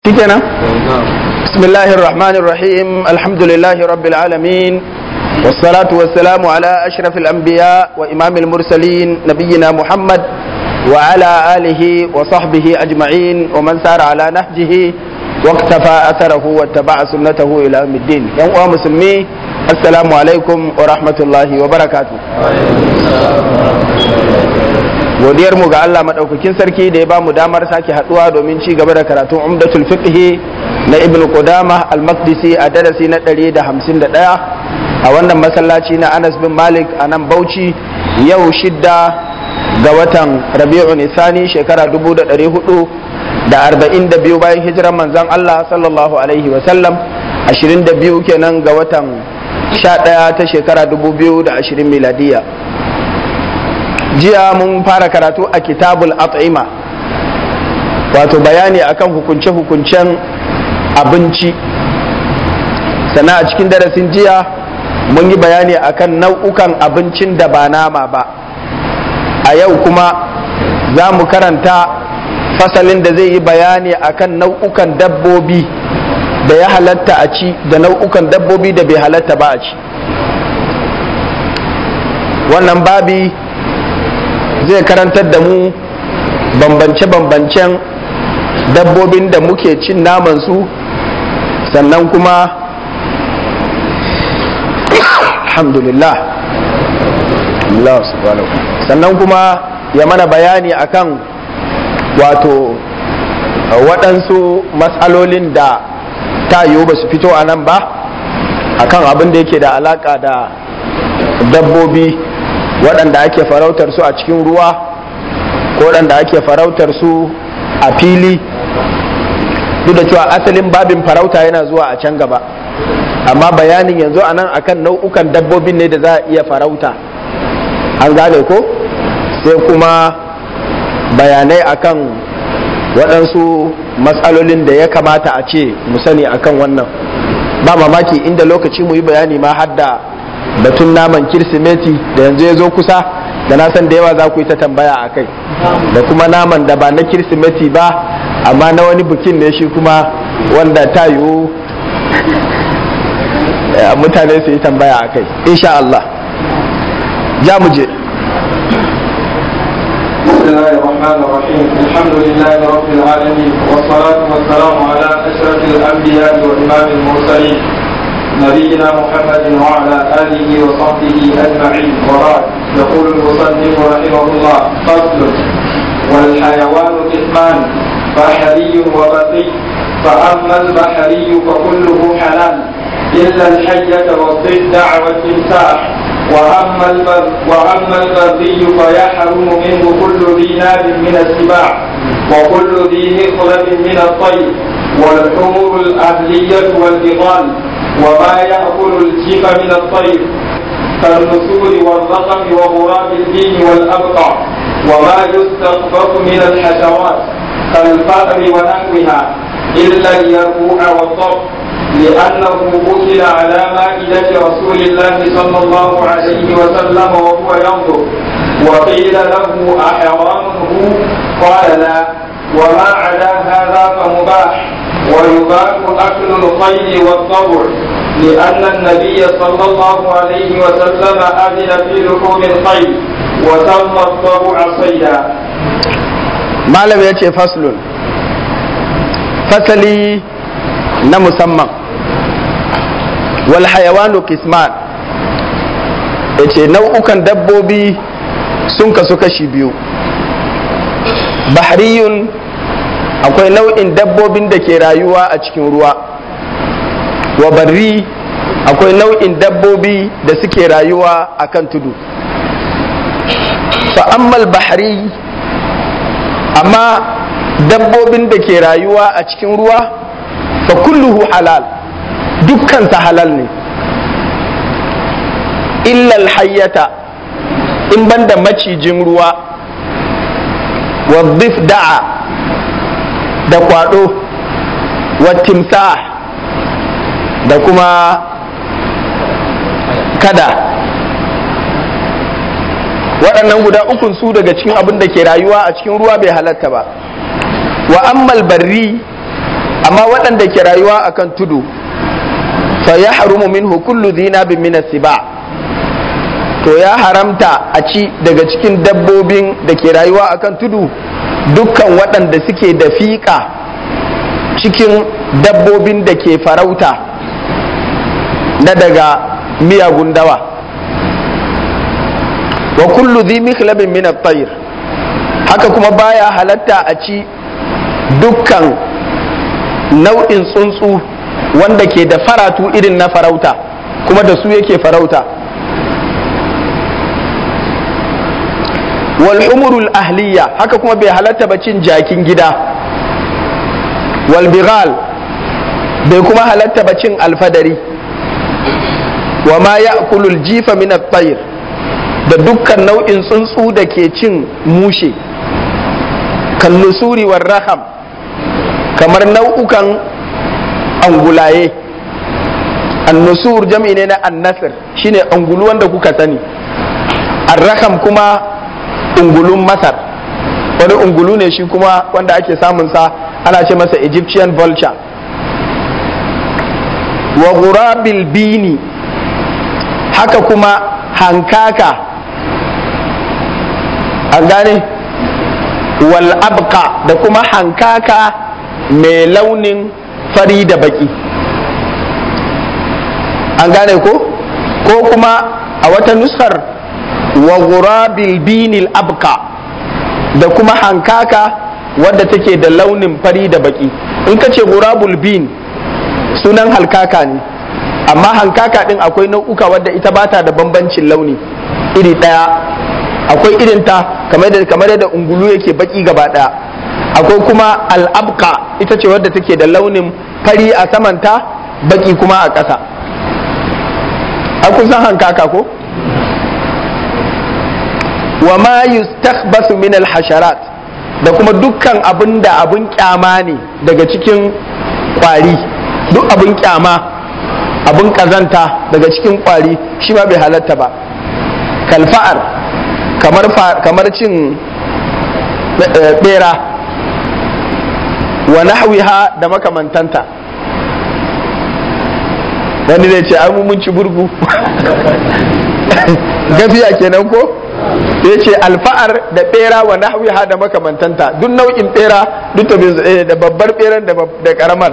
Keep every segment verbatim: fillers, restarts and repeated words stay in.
شكرا. بسم الله الرحمن الرحيم. الحمد لله رب العالمين، والصلاة والسلام على أشرف الأنبياء وإمام المرسلين نبينا محمد وعلى آله وصحبه أجمعين ومن سار على نهجه واقتفى أثره واتبع سنته إلى يوم الدين. يوم مسلمي، السلام عليكم ورحمة الله وبركاته. godiyar mu ga Allah madaukakin sarki da ya ba mu damar sake haduwa domin ci gaba da karatun Umdatul Fiqh na Ibn Qudamah Al-Maqdisi a darasi na ɗari da hamsin da ɗaya a wannan masallaci na Anas bin Malik a nan Bauchi, yau shidda ga watan Rabi'un Nisani shekara dubu da ɗari hudu da arba'in da biyu bayan hijiran manzon Allah sallallahu alaihi wa sallam, ashirin da biyu kenan ga watan sha ɗaya ta shekara dubu biyu da ashirin miladiya. Jiya mun fara karatu a kitabul at'ima, wato bayani akan hukunce-hukuncen abinci. Sannan a cikin darasin jiya mun yi bayani akan nau'ukan abincin da ba nama ba. A yau kuma za mu karanta fasalin da zai yi bayani akan nau'ukan dabbobi da ya halatta a ci da nau'ukan dabbobi da bai halatta ba a ci. Wannan babi zai karantar da mu bambance-bambancen dabbobin da muke cin naman su, sannan kuma alhamdulillah sannan kuma ya mana bayani akan wato waɗansu matsalolin da ta yiwu ba su fito a nan ba, akan abin da yake da alaƙa da dabbobi waɗanda ake farautar su a cikin ruwa ko waɗanda ake farautar su a fili, duk da cewa asalin babin farauta yana zuwa a can gaba, amma bayanin yanzu a nan akan nau'ukan dabbobin ne da za a iya farauta, an gane ko? Sai kuma bayanai akan waɗansu matsalolin da ya kamata a ce mu sani akan wannan. Ba mamaki inda lokaci mu yi bayani ma har da batun naman kirsimeti da yanzu ya zo kusa, da na san da yawa za ku yi ta tambaya a kai, da kuma naman da ba na kirsimeti ba amma na wani bikin ne shi kuma wanda ta yiwu mutane su yi tambaya a kai, insha Allah. Ja mu je. بسم الله الرحمن الرحيم. الحمد لله رب العالمين، والصلاة والسلام على أشرف الأنبياء وإمام المرسلين نبينا محمد وعلى آله وصحبه أجمعين، وبعد. يقول المصنف رحمه الله: فصل: والحيوان قسمان، بحري وبري. فأما البحري فكله حلال إلا الحية والضفدع والتمساح. وأما البر وأما البري فيحرم منه كل ذي ناب من السباع، وكل ذي مخلب من الطير، والحمر الأهلية والبغال، وما يأكل الجيف من الطير كالنسور والرقم وغراب الدين والأبقع، وما يستخبط من الحشرات كالفأر ونحوها إلا اليربوع والضب، لأنه أكل على مائدة رسول الله صلى الله عليه وسلم وهو ينظر، وقيل له أحرامه؟ قال لا، وما عدا هذا فمباح. ويباح أكل الخيل والضبع، لأن النبي صلى الله عليه وسلم أذن في لحوم الخيل وسمى الضبع صيدا. malam ya ce faslun, fasali na musamman. wal hayawanu qisman, ya ce nau'ukan dabbobi sun kasu kashi biyu. Bahriyun, akwai nau'in dabbobin da ke rayuwa a cikin ruwa. Wa barri, akwai nau'in dabbobi da suke rayuwa a kan tudu. Fa ammal bahri, amma dabbobin da ke rayuwa a cikin ruwa, fa kulluhu halal, dukkansa halal ne. Illal hayyata, in banda macijin ruwa, wa dhifda'a, da kwado, wa timsah, da kuma kada. Waɗannan guda ukun su daga cikin abin da ke rayuwa a cikin ruwa bai halatta ba. Wa ammal barri, amma waɗanda ke rayuwa akan tudu fa yahrumu minhu kullu dhinabin min as-siba to ya haramta a ci daga cikin dabbobin da ke rayuwa akan tudu dukkan waɗanda suke da fiƙa cikin dabbobin da ke farauta na daga miyagun dawa wa kullu dhi mikhlabin min at-tayr haka kuma baya halatta a ci dukkan nau'in tsuntsu wanda ke da faratu irin na farauta kuma da su yake farauta wal humurul ahliya haka kuma bai halatta ba cin jakin gida wal bighal bai kuma halatta ba cin alfadari wa ma ya'kulul jifa min at-tayr da dukkan nau'in tsuntsu da ke cin mushe kan nusuri war raham kamar nau'ukan angulaye. An-nusur jam'i ne na an-nasr shine angulu wanda kuka sani, ar-raham kuma ungulun Masar, wani ungulu ne shi kuma wanda ake samun sa ana ce masa Egyptian vulture. Wa ghurabil bini haka kuma hankaka, an gane, wal abqa da kuma hankaka mai launin fari da baki, an gane ko ko kuma a wata nuskar wa ghurabil binil abqa da kuma hankaka wadda take da launin fari da baki. In ka ce ghurabul bin sunan halkaka ne, amma hankaka din akwai nau'uka wadda ita bata da bambancin launi iri daya, akwai irinta kamar da kamar da ungulu yake baki gaba daya, akwai kuma al-abqa ita ce wadda take da launin fari a samanta baki kuma a ƙasa. a kusan hankaka ko wa ma yustakhbasu min al-hasharat da kuma dukkan abin da abin kyama ne daga cikin kwari, duk abin kyama abin kazanta daga cikin kwari shi ma bai halatta ba. Kalfa'ar kamar kamar cin bera wa nahwiha da makamantanta. Wani zai ce ai mun ci burgu gafiya kenan ko ya ce alfa'ar da bera wa nahwiha da makamantanta, duk nau'in bera duk da babbar beran da karamar.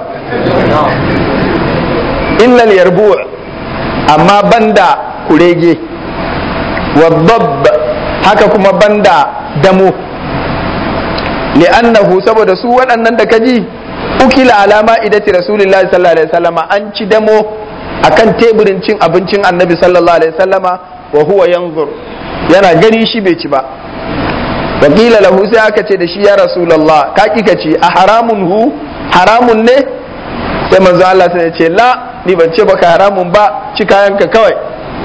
Illal yarbu' amma banda kurege, wa dabb haka kuma banda damo, li'annahu saboda su waɗannan da kaji ukila alama idati rasulillahi sallallahu alaihi wasallama, an ci damo akan teburin cin abincin annabi sallallahu alaihi wasallama wa huwa yanzur, yana gani shi bai ci ba. Wakila lahu sai aka ce da shi ya rasulullah ka kika ci, a haramun hu haramun ne? Sai manzo Allah sai ya ce la, ni ban ce baka haramun ba, ci kayanka kawai.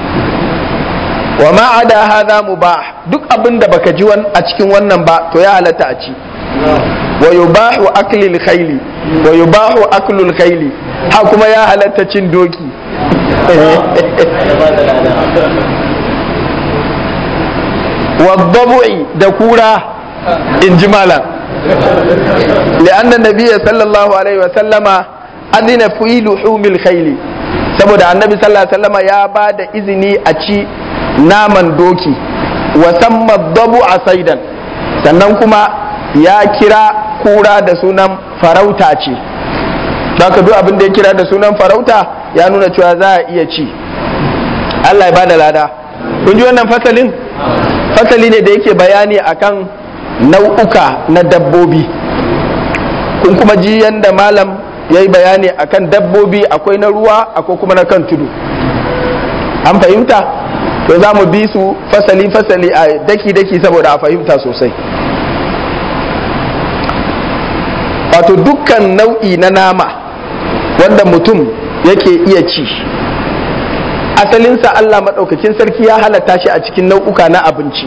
Wa ma ada hadha mubah, duk abinda baka ji a cikin wannan ba to ya halatta a ci. Wa yubahu aklil khayli wa yubahu aklul khayli, ha kuma ya halatta cin doki. Waddabu'i da kura in ji malam, li'anna nabiyya sallallahu alaihi wa sallama adina fi luhumil khayli, saboda annabi sallallahu alaihi wa sallama ya ba da izini a ci naman doki. Wa samma dabu'a saidan, sannan kuma ya kira kura da sunan farauta ce. Haka duk abin da ya kira da sunan farauta ya nuna cewa za a iya ci. Allah ya bada lada. Kun ji wannan fasalin? Fasali ne da yake bayani akan nau'uka na dabbobi. Kun kuma ji yanda malam ya yi bayani akan dabbobi, akwai na ruwa akwai kuma na kan tudu. An fahimta? To za mu bi su fasali-fasali a daki-daki saboda a fahimta sosai. Wato dukkan nau'i na nama wanda mutum yake iya ci, asalinsa Allah maɗaukakin sarki ya halatta shi a cikin nau'uka na abinci,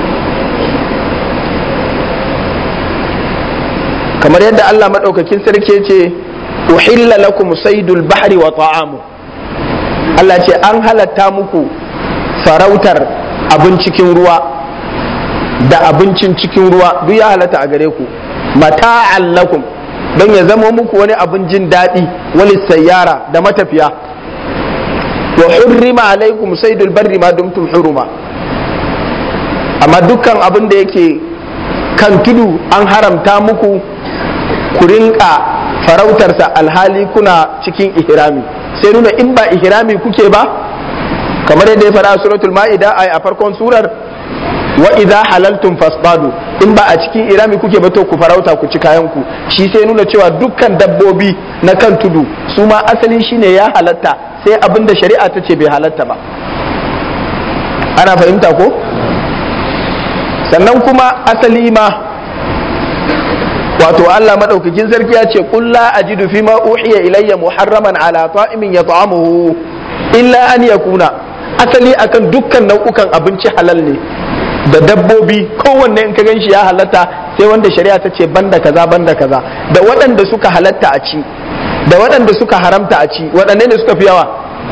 kamar yadda Allah maɗaukakin sarki ce uhilla lakum saydul bahri wa ta'amu. Allah ce an halatta muku farautar abin cikin ruwa da abincin cikin ruwa, duk ya halatta a gare ku, mata'an lakum don ya zama muku wani abin jin daɗi wani sayyara da matafiya. wa hurrima alaikum saydul barri ma dumtum huruma, amma dukkan abin da yake kan tudu an haramta muku ku rinka farautarsa alhali kuna cikin ihrami. Sai nuna in ba ihrami kuke ba, kamar yadda ya faɗa suratul ma'ida a farkon surar, wa idza halaltum fasbadu, in ba a cikin ihrami kuke ba to ku farauta ku ci kayan ku. Shi sai nuna cewa dukkan dabbobi na kan tudu su ma asali shine ya halatta, sai abin da shari'a ta ce bai halatta ba. Ana fahimta ko? Sannan kuma asali ma wato Allah madaukakin sarki ya ce qul la ajidu fi ma uhiya ilayya muharraman ala ta'imin yat'amuhu illa an yakuna, asali akan dukkan nau'ukan abinci halal ne da dabbobi, kowanne in ka ganshi ya halatta, sai wanda shari'a ta ce banda kaza banda kaza. Da waɗanda suka halatta a ci da waɗanda suka haramta a ci, waɗanne ne suka fi yawa?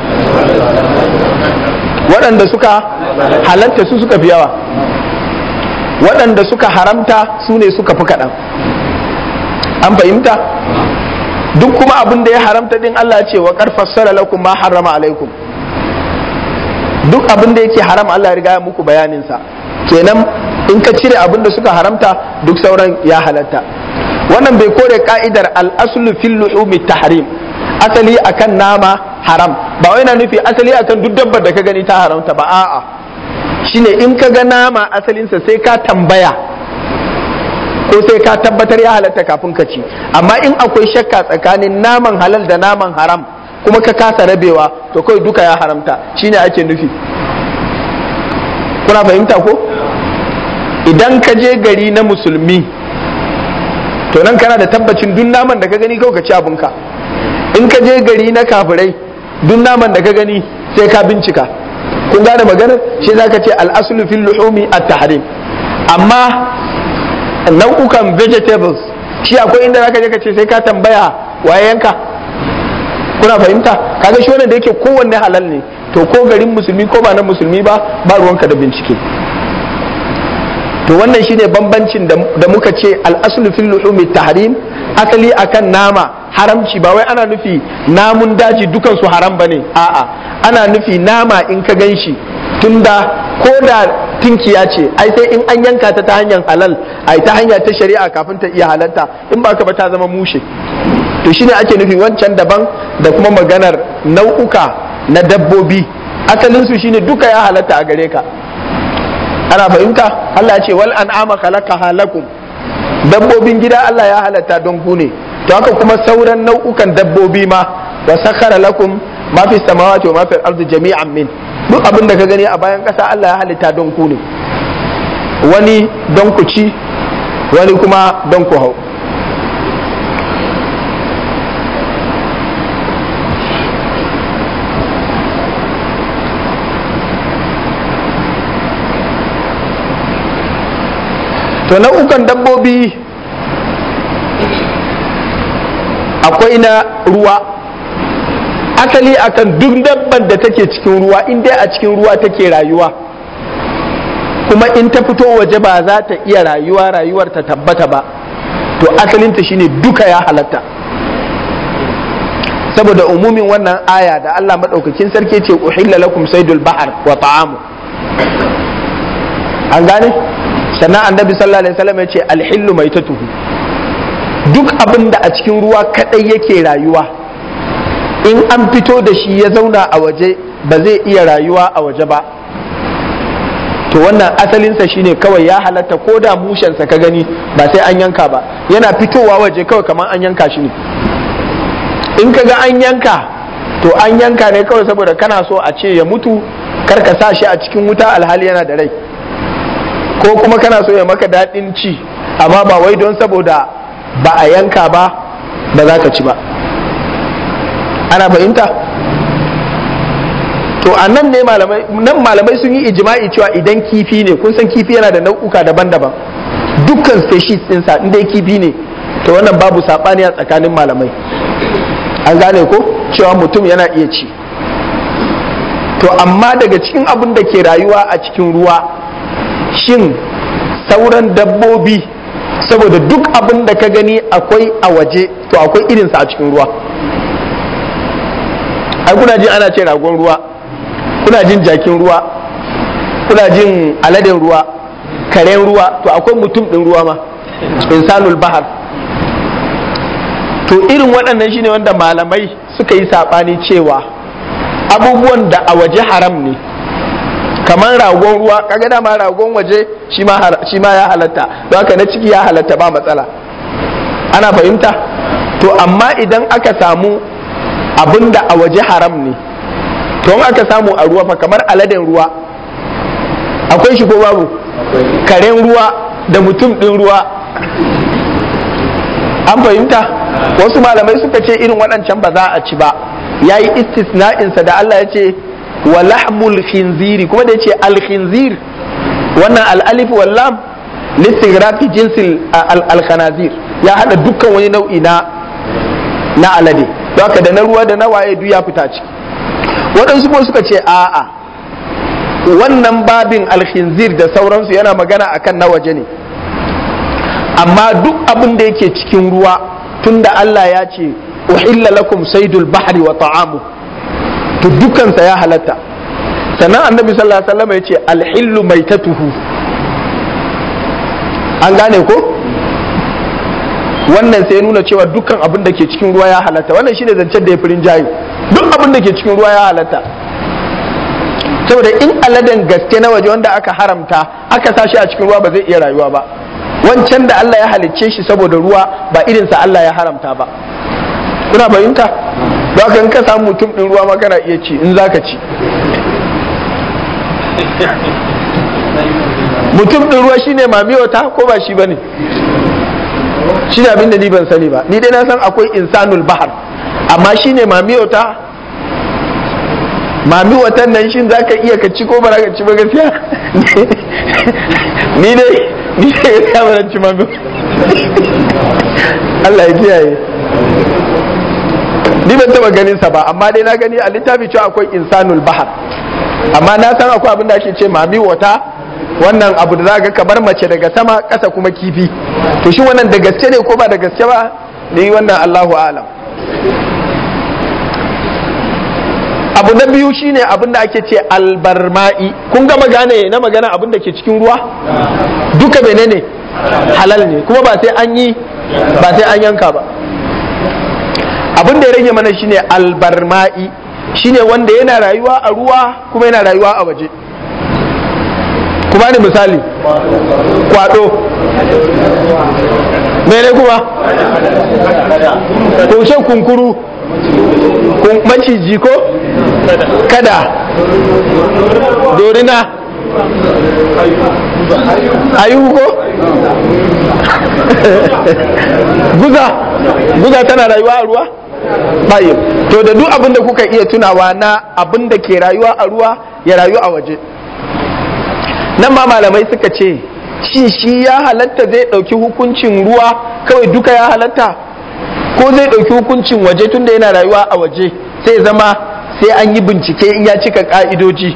Waɗanda suka halatta su suka fi yawa, waɗanda suka haramta su ne suka fi kaɗan. An fahimta? Duk kuma abin da ya haramta din Allah ce wa qad fassara lakum ma harrama alaikum, duk abin da yake haram Allah ya riga ya muku bayanin sa, kenan in ka cire abin da suka haramta duk sauran ya halatta. Wannan bai kore ka'idar al-aslu fil luhumi tahrim, asali akan nama haram, ba wai na nufi asali akan duk dabbar da ka gani ta haramta ba, a'a shine in ka ga nama asalinsa sai ka tambaya ko sai ka tabbatar ya halatta kafin ka ci. Amma in akwai shakka tsakanin naman halal da naman haram kuma ka kasa rabewa, to kawai duka ya haramta, shine ake nufi. Kuna fahimta ko? Idan ka je gari na musulmi, to nan kana da tabbacin duk naman da ka gani kawai ka ci abinka. In ka je gari na kafirai, duk naman da ka gani sai ka bincika. Kun gane maganar? Shi zaka ce al-aslu fil luhumi at-tahrim. Amma nau'ukan vegetables, shi akwai inda zaka je ka ce sai ka tambaya waye yanka. Kuna fahimta? Kaga shi wannan da yake kowanne halal ne, to ko garin musulmi ko ba na musulmi ba, ba ruwanka da bincike. To wannan shine bambancin da muka ce al-aslu fil luhumi tahrim, asali akan nama haramci, ba wai ana nufi namun daji dukan su haram bane, a'a ana nufi nama in ka ganshi, tunda ko da tinkiya ce ai sai in an yanka ta ta hanyar halal, ai ta hanya ta shari'a kafin ta iya halalta, in ba ka ba ta zama mushe. To shine ake nufi wancan daban da kuma maganar nau'uka na dabbobi, asalin su shine duka ya halatta a gare ka. Ana fahimta? Allah ya ce wal an'ama khalaqaha lakum, dabbobin gida Allah ya halatta don ku ne. To haka kuma sauran nau'ukan dabbobi ma, wa sakhara lakum ma fi samawati wa ma fi al-ardi jami'an min, duk abin da ka gani a bayan ƙasa Allah ya halitta don ku ne, wani don ku ci, wani kuma don ku hau. To nau'ukan dabbobi akwai na ruwa, asali akan duk dabban da take cikin ruwa, in dai a cikin ruwa take rayuwa, kuma in ta fito waje ba za ta iya rayuwa rayuwar ta tabbata ba, to asalinta shine duka ya halatta. Saboda umumin wannan aya da Allah madaukakin sarki ce uhilla lakum saydul bahr wa ta'amu, an gane? Sannan annabi sallallahu alaihi wasallam ya ce alhillu maitatuhu, duk abin da a cikin ruwa kadai yake rayuwa, in an fito da shi ya zauna a waje ba zai iya rayuwa a waje ba, to wannan asalinsa shine kawai ya halatta, ko da mushensa ka gani ba sai an yanka ba, yana fitowa waje kawai kamar an yanka shi ne. In ka ga an yanka, to an yanka ne kawai saboda kana so a ce ya mutu, kar ka sa shi a cikin wuta alhali yana da rai, ko kuma kana so ya maka daɗin ci, amma ba wai don saboda ba a yanka ba ba za ka ci ba. Ana fahimta? To a nan ne malamai nan malamai sun yi ijma'i cewa idan kifi ne, kun san kifi yana da nau'uka daban-daban, dukkan species ɗinsa in dai kifi ne, to wannan babu saɓani a tsakanin malamai. An gane ko cewa mutum yana iya ci. To amma daga cikin abin da ke rayuwa a cikin ruwa, shin sauran dabbobi saboda duk abin da ka gani akwai a waje to akwai irinsa a cikin ruwa. ai kuna jin ana ce ragon ruwa, kuna jin jakin ruwa, kuna jin aladen ruwa, karen ruwa, to akwai mutum ɗin ruwa ma, insanul bahar. to irin waɗannan shine wanda malamai suka yi saɓani cewa abubuwan da a waje haram ne, kamar ragon ruwa, kaga dama ragon waje shi ma ya halatta, don haka na ciki ya halatta ba matsala, ana fahimta. to amma idan aka samu abin da a waje haram ne, to in aka samu a ruwa fa, kamar aladen ruwa akwai shi ko babu, karen ruwa da mutum ɗin ruwa, an fahimta. wasu malamai suka ce irin waɗancan ba za a ci ba, ya yi istisna'insa da Allah ya ce wa lahmul khinziri, kuma da ya ce al-khinzir, wannan al-alif wal lam listigrafi jinsil al-khanazir, ya hada dukkan wani nau'i na na alade, don haka da na ruwa da na waye duk ya fita ciki. waɗansu kuma suka ce a'a, wannan babin al-khinzir da sauransu yana magana akan na waje ne, amma duk abin da yake cikin ruwa, tunda Allah ya ce uhilla lakum saydul bahri wa ta'amu, to dukkansa ya halatta. sannan annabi sallallahu alaihi wasallam ya ce alhillu maitatuhu, an gane ko? wannan sai nuna cewa dukkan abin da ke cikin ruwa ya halatta. wannan shine zancen da ya firin jayi, duk abin da ke cikin ruwa ya halatta, saboda in aladen gaske na waje wanda aka haramta aka sashi a cikin ruwa ba zai iya rayuwa ba. wancan da Allah ya halicce shi saboda ruwa ba irinsa Allah ya haramta ba, kuna fahimta? don haka in ka samu mutum ɗin ruwa ma kana iya ci in zaka ci. mutum ɗin ruwa shine mamiyota ko ba shi bane? shi ne abinda ni ban sani ba, ni dai na san akwai insanul bahar, amma shine mamiyota. mamiwatan nan shin zaka iya ka ci ko ba ka ci ba gaskiya? ni dai ni dai ya ba ci mami. Allah ya kiyaye. ni ban taba ganin sa ba, amma dai na gani a littafi cewa akwai insanul bahar, amma na san akwai abin da ake ce mami wata, wannan abu da zaka kamar mace daga sama ƙasa kuma kifi. to shi wannan da gaske ne ko ba da gaske ba, ni wannan Allahu a'lam. abu na biyu shine abin da ake ce albarma'i. kun ga magana na magana abin da ke cikin ruwa duka menene halal ne, kuma ba sai an yi ba sai an yanka ba. abin da ya rage mana shine albarma'i, shine wanda yana rayuwa a ruwa kuma yana rayuwa a waje. kuma ni misali kwado, mene kuma kushe kunkuru, maciji ko kada, dorina, ayu ko guza, guza tana rayuwa a ruwa? bayin. to da duk abin da kuka iya tunawa na abin da ke rayuwa a ruwa ya rayu a waje. nan ma malamai suka ce shi shi ya halatta zai ɗauki hukuncin ruwa kawai duka ya halatta, ko zai ɗauki hukuncin waje tunda yana rayuwa a waje, sai zama sai an yi bincike in ya cika ƙa'idoji.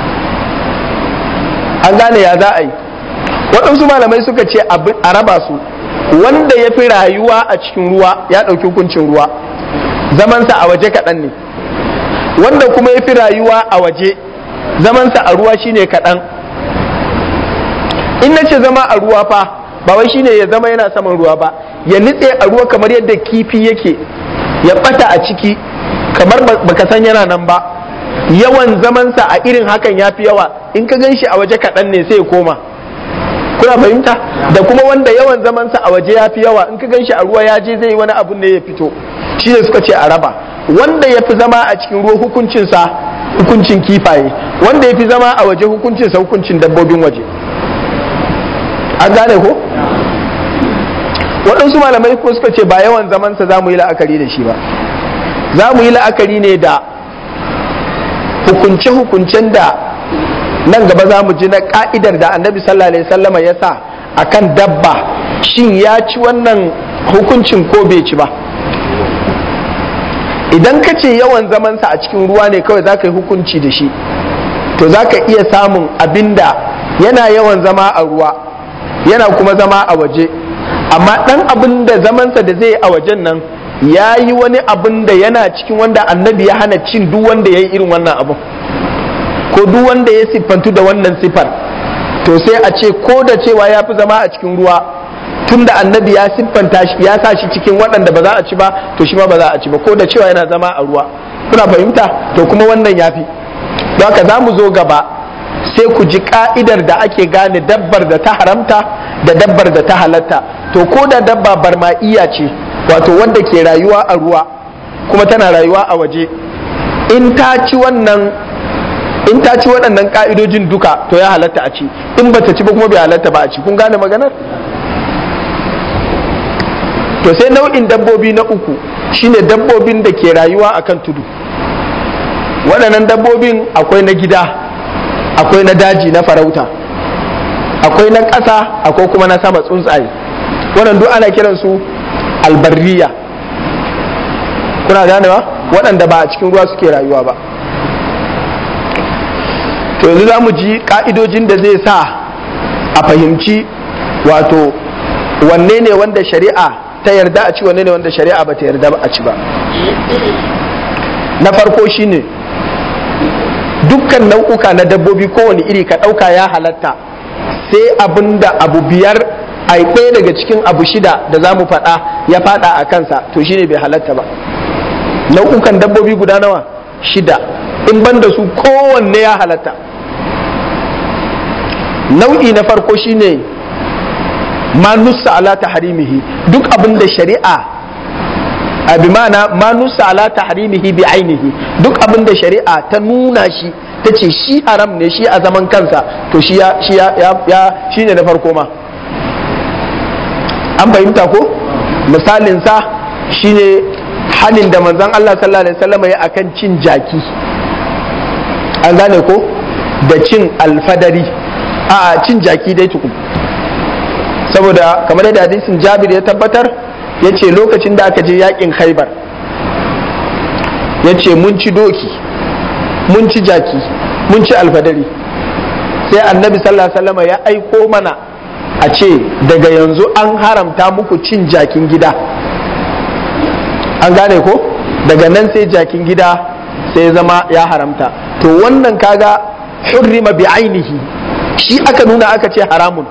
an gane ya za a yi. waɗansu malamai suka ce a raba su, wanda ya fi rayuwa a cikin ruwa ya ɗauki hukuncin ruwa, zamansa a waje kaɗan ne, wanda kuma ya fi rayuwa a waje zamansa a ruwa shine kaɗan. in na ce zama a ruwa fa ba wai shine ya zama yana saman ruwa ba, ya nitse a ruwa kamar yadda kifi yake, ya bata a ciki kamar baka san yana nan ba. yawan zamansa a irin hakan ya fi yawa, in ka gan shi a waje kaɗan ne sai ya koma. kuna fahimta? da kuma wanda yawan zamansa a waje ya fi yawa, in ka gan shi a ruwa ya je zai yi wani abu ne ya fito. shi ne suka ce a raba, wanda ya fi zama a cikin ruwa hukuncinsa hukuncin kifaye, wanda ya fi zama a waje hukuncinsa hukuncin dabbobin waje. an gane ko? waɗansu malamai kuma suka ce ba yawan zamansa za mu yi la'akari da shi ba, za mu yi la'akari ne da hukunce-hukuncen da nan gaba za mu ji na ka'idar da annabi sallallahu alaihi wasallama ya sa akan dabba, shin ya ci wannan hukuncin ko bai ci ba. idan ka ce yawan zamansa a cikin ruwa ne kawai za ka yi hukunci da shi, to za ka iya samun abinda yana yawan zama a ruwa yana kuma zama a waje, amma dan abin da zamansa da zai a wajen nan ya yi wani abin da yana cikin wanda annabi ya hana cin duk wanda ya yi irin wannan abin, ko duk wanda ya siffantu da wannan siffar, to sai a ce ko da cewa ya fi zama a cikin ruwa, tun da annabi ya siffanta shi ya sa shi cikin waɗanda ba za a ci ba, to shi ma ba za a ci ba, ko da cewa yana zama a ruwa. Kuna fahimta? To kuma wannan ya fi. Don haka za mu zo gaba sai ku ji ka'idar da ake gane dabbar da ta haramta da dabbar da ta halatta. To ko da dabba barma'iya ce, wato wanda ke rayuwa a ruwa kuma tana rayuwa a waje, in ta ci wannan in ta ci waɗannan ka'idojin duka to ya halatta a ci, in ba ta ci ba kuma bai halatta ba a ci. Kun gane maganar? To sai nau'in dabbobi na uku shine dabbobin da ke rayuwa akan tudu. Waɗannan dabbobin akwai na gida, akwai na daji na farauta, akwai na ƙasa, akwai kuma na sama tsuntsaye. Wannan duk ana kiransu albarriya. Kuna ganewa? Waɗanda ba a cikin ruwa suke rayuwa ba. To yanzu za mu ji ƙa'idojin da zai sa a fahimci wato wanne ne wanda shari'a ta yarda a ci, wanne ne wanda shari'a ba ta yarda a ci ba. Na farko shine dukkan nau'uka na dabbobi kowane iri ka ɗauka ya halatta, sai abinda abu biyar a ɗaya daga cikin abu shida da za mu faɗa ya faɗa a kansa, to shine bai halatta ba. Nau'ukan dabbobi guda nawa? Shida. In ban da su kowanne ya halatta. Nau'i na farko shine ma nussa ala tahrimihi, duk abin da shari'a a bi mana ma nussa ala tahrimihi bi ainihi, duk abin da shari'a ta nuna shi ta ce shi haram ne shi a zaman kansa, to shi ya shi ya ya shine na farko ma. An fahimta ko? Misalin sa shine hanin da manzon Allah sallallahu alaihi wasallam ya akan cin jaki. An gane ko? Da cin alfadari, a cin jaki dai tukun. Saboda kamar da hadisin Jabir ya tabbatar, ya ce lokacin da aka je yakin Khaibar, ya ce mun ci doki, mun ci jaki, mun ci alfadari. Sai annabi sallallahu alaihi wasallam ya aiko mana a ce daga yanzu an haramta muku cin jakin gida. An gane ko? Daga nan sai jakin gida sai zama ya haramta. To wannan kaga hurrima bi ainihi, shi aka nuna aka ce haramun.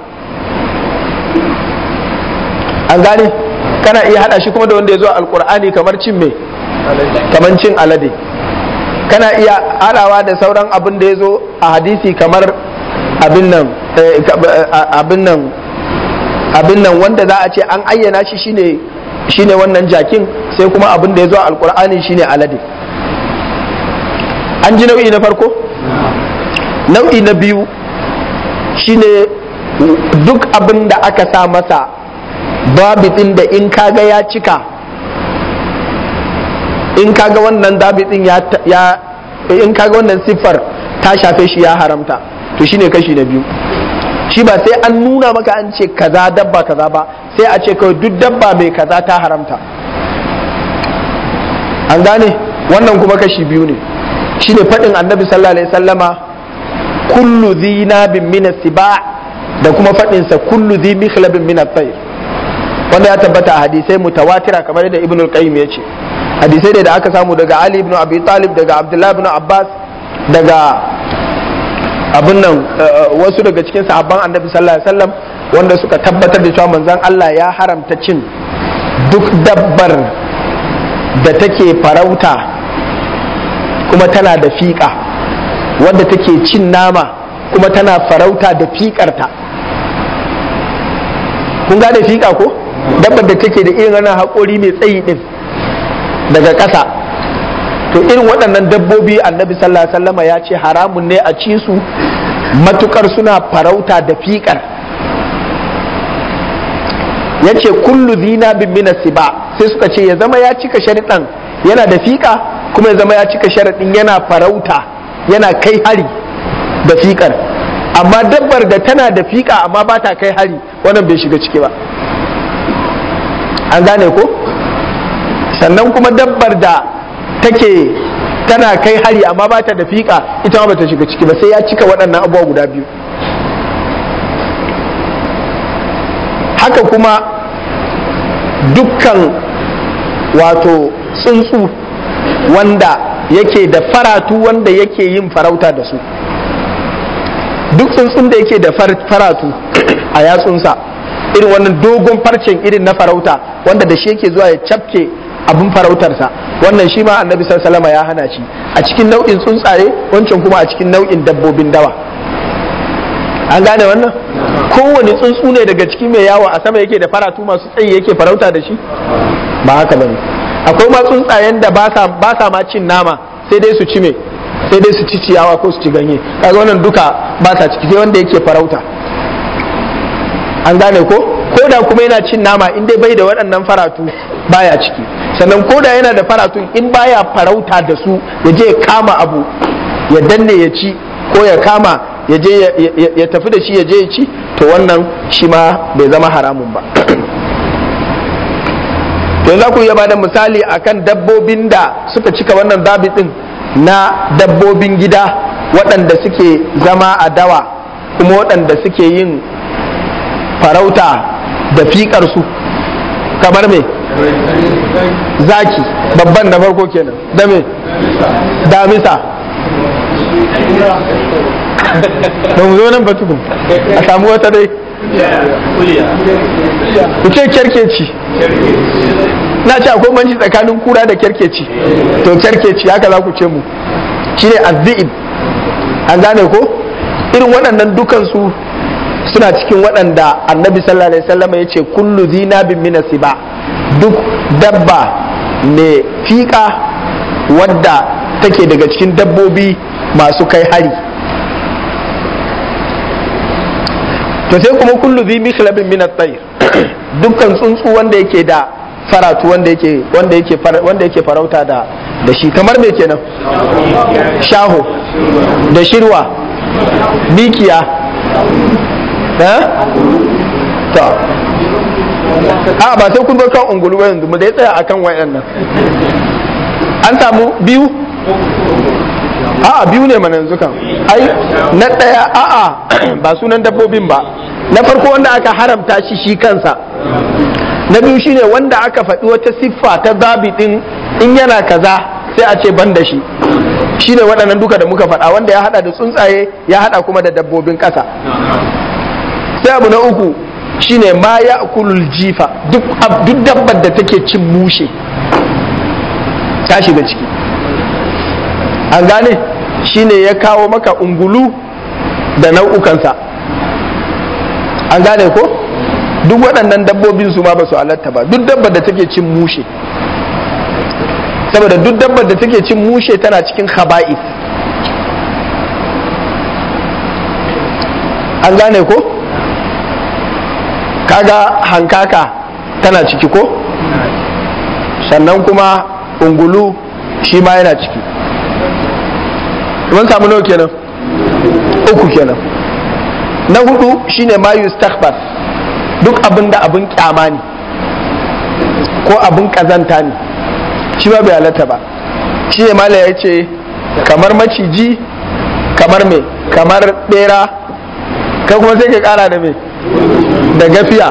An gane? Kana iya hada shi kuma da wanda ya zo a alkur'ani kamar cin me? Kamar cin alade. Kana iya hadawa da sauran abin da ya zo a hadisi kamar abin nan abin nan abin nan wanda za a ce an ayyana shi shine shine wannan jakin, sai kuma abin da ya zo a alkur'ani shine alade. An ji nau'i na farko? Nau'i na biyu shine duk abin da aka sa masa dabitin da in kaga ya cika, in kaga wannan dabitin ya, ya in kaga wannan siffar ta shafe shi ya haramta, to shine kashi na biyu. Shi ba sai an nuna maka an ce kaza dabba kaza ba, sai a ce kawai duk dabba mai kaza ta haramta. An gane? Wannan kuma kashi biyu ne. Shine faɗin annabi sallallahu alaihi wasallama kullu dhi nabin min as-siba' da kuma faɗinsa kullu dhi mikhlabin min at-tayr, wanda ya tabbata a hadisai mutawatira kamar yadda Ibn al-Qayyim ya ce. Hadisai da aka samu daga Ali ibn Abi Talib, daga Abdullah ibn Abbas, daga abin nan wasu daga cikin sahabban Annabi sallallahu alaihi wasallam wanda suka tabbatar da cewa manzon Allah ya haramta cin duk dabbar da take farauta kuma tana da fiƙa, wadda take cin nama kuma tana farauta da fiƙarta. Kun gane fiƙa ko? Dabbar da take da irin wannan haƙori mai tsayi din daga ƙasa, to irin waɗannan dabbobi annabi sallallahu alaihi wasallam ya ce haramun ne a ci su matukar suna farauta da fiƙar. Ya ce kullu zina bin min siba, sai suka ce ya zama ya cika sharaɗin yana da fiƙa, kuma ya zama ya cika sharaɗin yana farauta yana kai hari da fiƙar. Amma dabbar da tana da fiƙa amma ba ta kai hari, wannan bai shiga ciki ba. An gane ko? Sannan kuma dabbar da take tana kai hari amma ba ta da fiƙa, ita ma ba ta shiga ciki ba, sai ya cika waɗannan abubuwa guda biyu. Haka kuma dukkan wato tsuntsu wanda yake da faratu wanda yake yin farauta da su, duk tsuntsun da yake da faratu a yatsunsa, irin wannan dogon farcen irin na farauta wanda da shi yake zuwa ya cafke abin farautarsa, wannan shi ma annabi sallallahu alaihi ya hana shi a cikin nau'in tsuntsaye, wancan kuma a cikin nau'in dabbobin dawa. An gane wannan? Kowane tsuntsu ne daga cikin mai yawo a sama yake da faratu masu tsayi yake farauta da shi? Ba haka bane. Akwai ma tsuntsayen da ba sa ma cin nama, sai dai su ci me, sai dai su ci ciyawa ko su ci ganye, kaga wannan duka ba sa ciki, sai wanda yake farauta. An gane ko? Ko da kuma yana cin nama in dai bai da waɗannan faratu baya ciki, sannan ko da yana da faratun in baya farauta da su ya je ya kama abu ya danne ya ci, ko ya kama ya je ya tafi da shi ya je ya ci, to wannan shi ma bai zama haramun ba. To za ku iya bada misali akan dabbobin da suka cika wannan dabitin na dabbobin gida waɗanda suke zama a dawa kuma waɗanda suke yin farauta da fiƙarsu, kamar me zaki babban da farko kenan, da me damisa. Ba mu zo nan ba tukun a samu wata dai, ku ce kyarkeci. Na ce akwai banci tsakanin kura da kyarkeci, to kyarkeci haka za ku ce mu, shi ne azzi'ib. An gane ko? Irin waɗannan dukansu suna cikin waɗanda annabi sallallahu alaihi wasallam ya ce kullu zinabin min siba, duk dabba ne fiƙa wadda take daga cikin dabbobi masu kai hari. To sai kuma kullu zi mikhlabin min at-tayr, dukkan tsuntsu wanda yake da faratu wanda yake wanda yake wanda yake farauta da da shi, kamar me kenan? Shaho da shirwa, mikiya, eh? To a ba sai kun zo kan ungulu ba yanzu, mu dai tsaya akan wayannan. An samu biyu? A'a biyu ne mana yanzu kan. Ai na ɗaya a'a ba sunan dabbobin ba. Na farko wanda aka haramta shi shi kansa. Na biyu shine wanda aka faɗi wata siffa ta zabiɗin in yana kaza sai a ce ban da shi. Shine waɗannan duka da muka faɗa, wanda ya haɗa da tsuntsaye ya haɗa kuma da dabbobin ƙasa. Sai abu na uku shine ma ya kulul jifa, duk duk dabbar da take cin mushe ta shiga ciki. An gane? Shine ya kawo maka ungulu da nau'ukansa. An gane ko? Duk waɗannan dabbobin su ma ba su halatta ba, duk dabbar da take cin mushe, saboda duk dabbar da take cin mushe tana cikin khaba'is. An gane ko? Kaga hankaka tana ciki ko? Sannan kuma ungulu shi ma yana ciki. Mun samu nawa kenan? Uku kenan. Na hudu shine ma yustakhbar, duk abin da abin kyama ne ko abin kazanta ne, shi ba bai halatta ba. Shi ne mala ya ce kamar maciji, kamar me, kamar bera, kai kuma sai ka kara da me, da gafiya.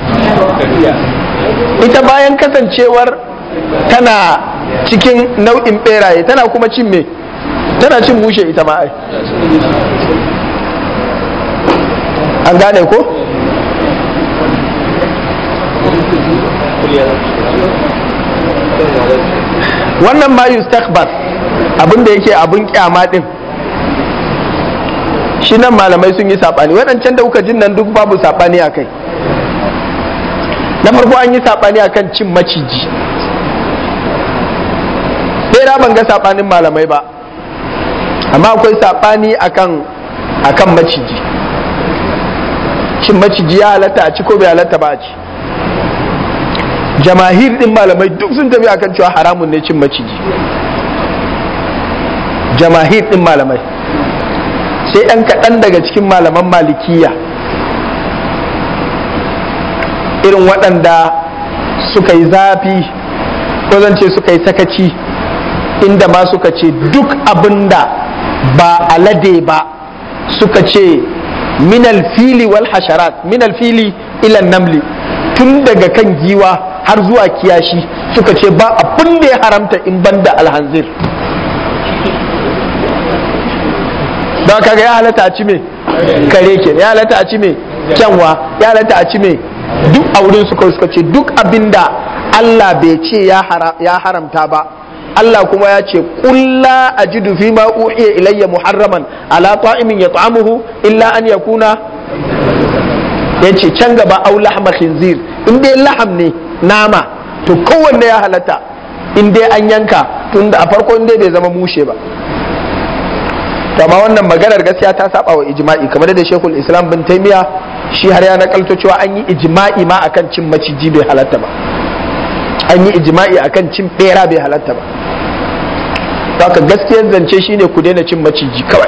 Ita bayan kasancewar tana cikin nau'in beraye tana kuma cin me, tana cin mushe ita ma ai. An gane ko? Wannan ma yustakbar, abinda yake abin kyama din, shi nan malamai sun yi saɓani. Waɗancan da kuka jin nan duk babu saɓani a kai. Na farko an yi saɓani a kan cin maciji, bera ban ga saɓanin malamai ba, amma akwai saɓani akan akan maciji. Cin maciji ya halatta a ci ko bai halatta ba a ci? Jamahir din malamai duk sun tafi akan cewa haramun ne cin maciji. Jamahir din malamai, sai ɗan kaɗan daga cikin malaman malikiya, irin waɗanda suka yi zafi ko zan ce suka yi sakaci, inda ma suka ce duk abinda ba alade ba, suka ce minal fili wal hasharat, minal fili ilan namli, tun daga kan giwa har zuwa kiyashi suka ce ba abin da ya haramta in banda alhanzir. don kaga ya halatta a ci me kare ke, ya halatta a ci me kyanwa, ya halatta a ci me duk a wurin suka suka ce duk abinda Allah bai ce ya haramta ba, Allah kuma ya ce qul la ajidu fi ma uhiya ilayya muharraman ala ta'imin yat'amuhu illa an yakuna, yace can gaba au lahma khinzir, in dai laham ne nama to kowanne ya halatta in dai an yanka, tunda a farko in dai bai zama mushe ba. amma wannan maganar gaskiya ta saba wa ijma'i, kamar da Sheikhul Islam bin Taymiyyah shi har ya nakalto cewa an yi ijma'i ma akan cin maciji bai halatta ba, an yi ijma'i akan cin bera bai halatta ba. haka gaskiyar zance shine ku daina cin maciji kawai,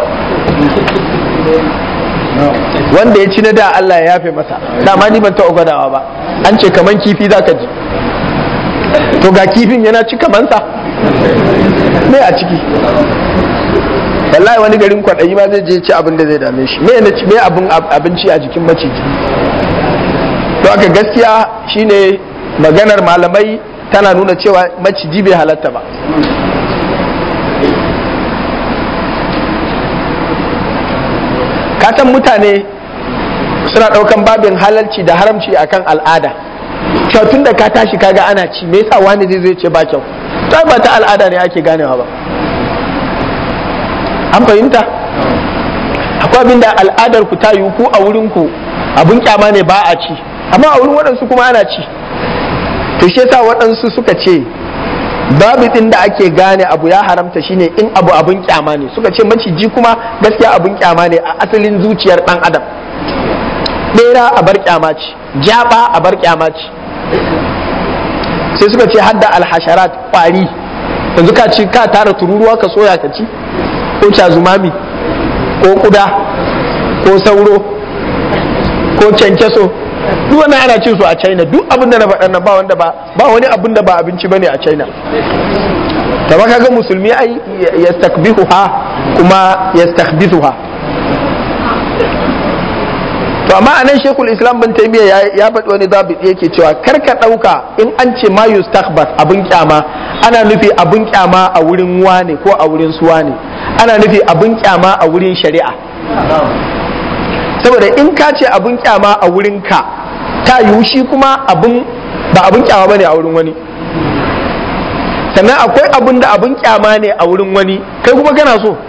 wanda ya ci na da Allah ya yafe masa, dama ni ban taɓa gwadawa ba, an ce kaman kifi zaka ji, to ga kifin yana ci kamansa me a ciki, wallahi wani garin kwaɗayi ma zai je ci abin da zai dame shi, me na ci me abin abinci a jikin maciji. to haka gaskiya shine maganar malamai tana nuna cewa maciji bai halatta ba. kasan mutane suna ɗaukan babin halalci da haramci akan al'ada, cewa tun da ka tashi kaga ana ci me yasa wani zai zo ce ba kyau, ta ba ta al'ada ne ake ganewa ba. an fahimta, akwai abin da al'adar ku ta yi ku a wurin ku abin kyama ne ba a ci, amma a wurin waɗansu kuma ana ci. to shi yasa waɗansu suka ce babu din da ake gane abu ya haramta shine in abu abin kyama ne, suka ce maciji kuma gaskiya abin kyama ne a asalin zuciyar dan adam, bera a bar kyama ce, jaba a bar kyama ce. sai suka ce hadda alhasharat kwari, yanzu ka ci ka tara tururuwa ka soya ka ci, ko cazumami ko kuda ko sauro ko kyankyaso, duk wannan ana cin su a China. Duk abin da na faɗa nan ba wanda ba ba wani abin da ba abinci bane a China. Kama kaga musulmi ai yastakbihuha kuma yastakhbithuha. To amma anan Sheikhul Islam bin Taymiyyah ya faɗi wani zabit yake cewa karka ɗauka in an ce ma yustakbat abin kyama ana nufi abin kyama a wurin wane ko a wurin suwa ne, ana nufi abin kyama a wurin shari'a. saboda in ka ce abin kyama a wurin ka ta yiwu shi kuma abin ba abin kyama bane a wurin wani, sannan akwai abin da abin kyama ne a wurin wani kai kuma kana so.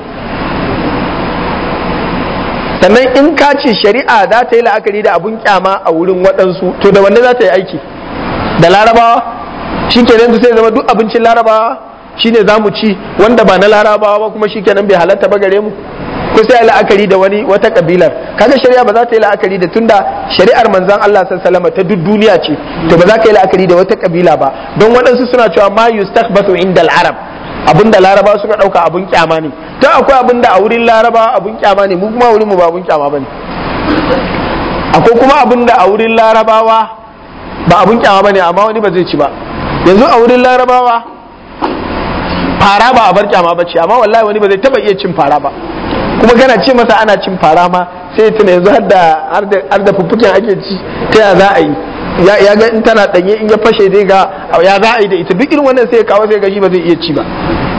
sannan in ka ce shari'a za ta yi la'akari da abin kyama a wurin waɗansu, to da wanda za ta yi aiki da larabawa shi kenan sai zama duk abincin larabawa shine za mu ci, wanda ba na larabawa ba kuma shi kenan bai halatta ba gare mu, ko sai la'akari da wani wata kabilar. kaga shari'a ba za ta yi la'akari da, tunda shari'ar manzon Allah sallallahu alaihi wasallam ta duk duniya ce, to ba za ka yi la'akari da wata kabila ba, don waɗansu suna cewa ma yustakbatu inda al-arab, abinda laraba suka dauka abun kyama ne, to akwai abinda a wurin laraba abun kyama ne, mu kuma wurin mu ba abun kyama bane. akwai kuma abinda a wurin larabawa ba abun kyama bane amma wani ba zai ci ba. yanzu a wurin larabawa fara ba a bar kyama bace, amma wallahi wani ba zai taba iya cin fara ba, kuma kana ce masa ana cin fara ma sai tuna yanzu har da har da fuffuken ake ci, ta ya za a yi, ya ga in tana danye in ya fashe zai ga ya za a yi da ita, duk irin wannan sai ya kawo sai ga shi ba zai iya ci ba.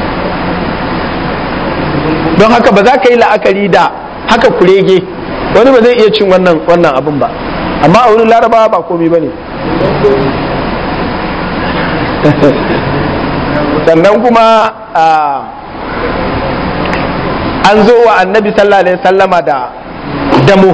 don haka ba za ka yi la'akari da haka kurege, wani ba zai iya cin wannan wannan abin ba, amma a wurin larabawa ba komai bane. sannan kuma an zo wa annabi sallallahu alaihi sallama da damo,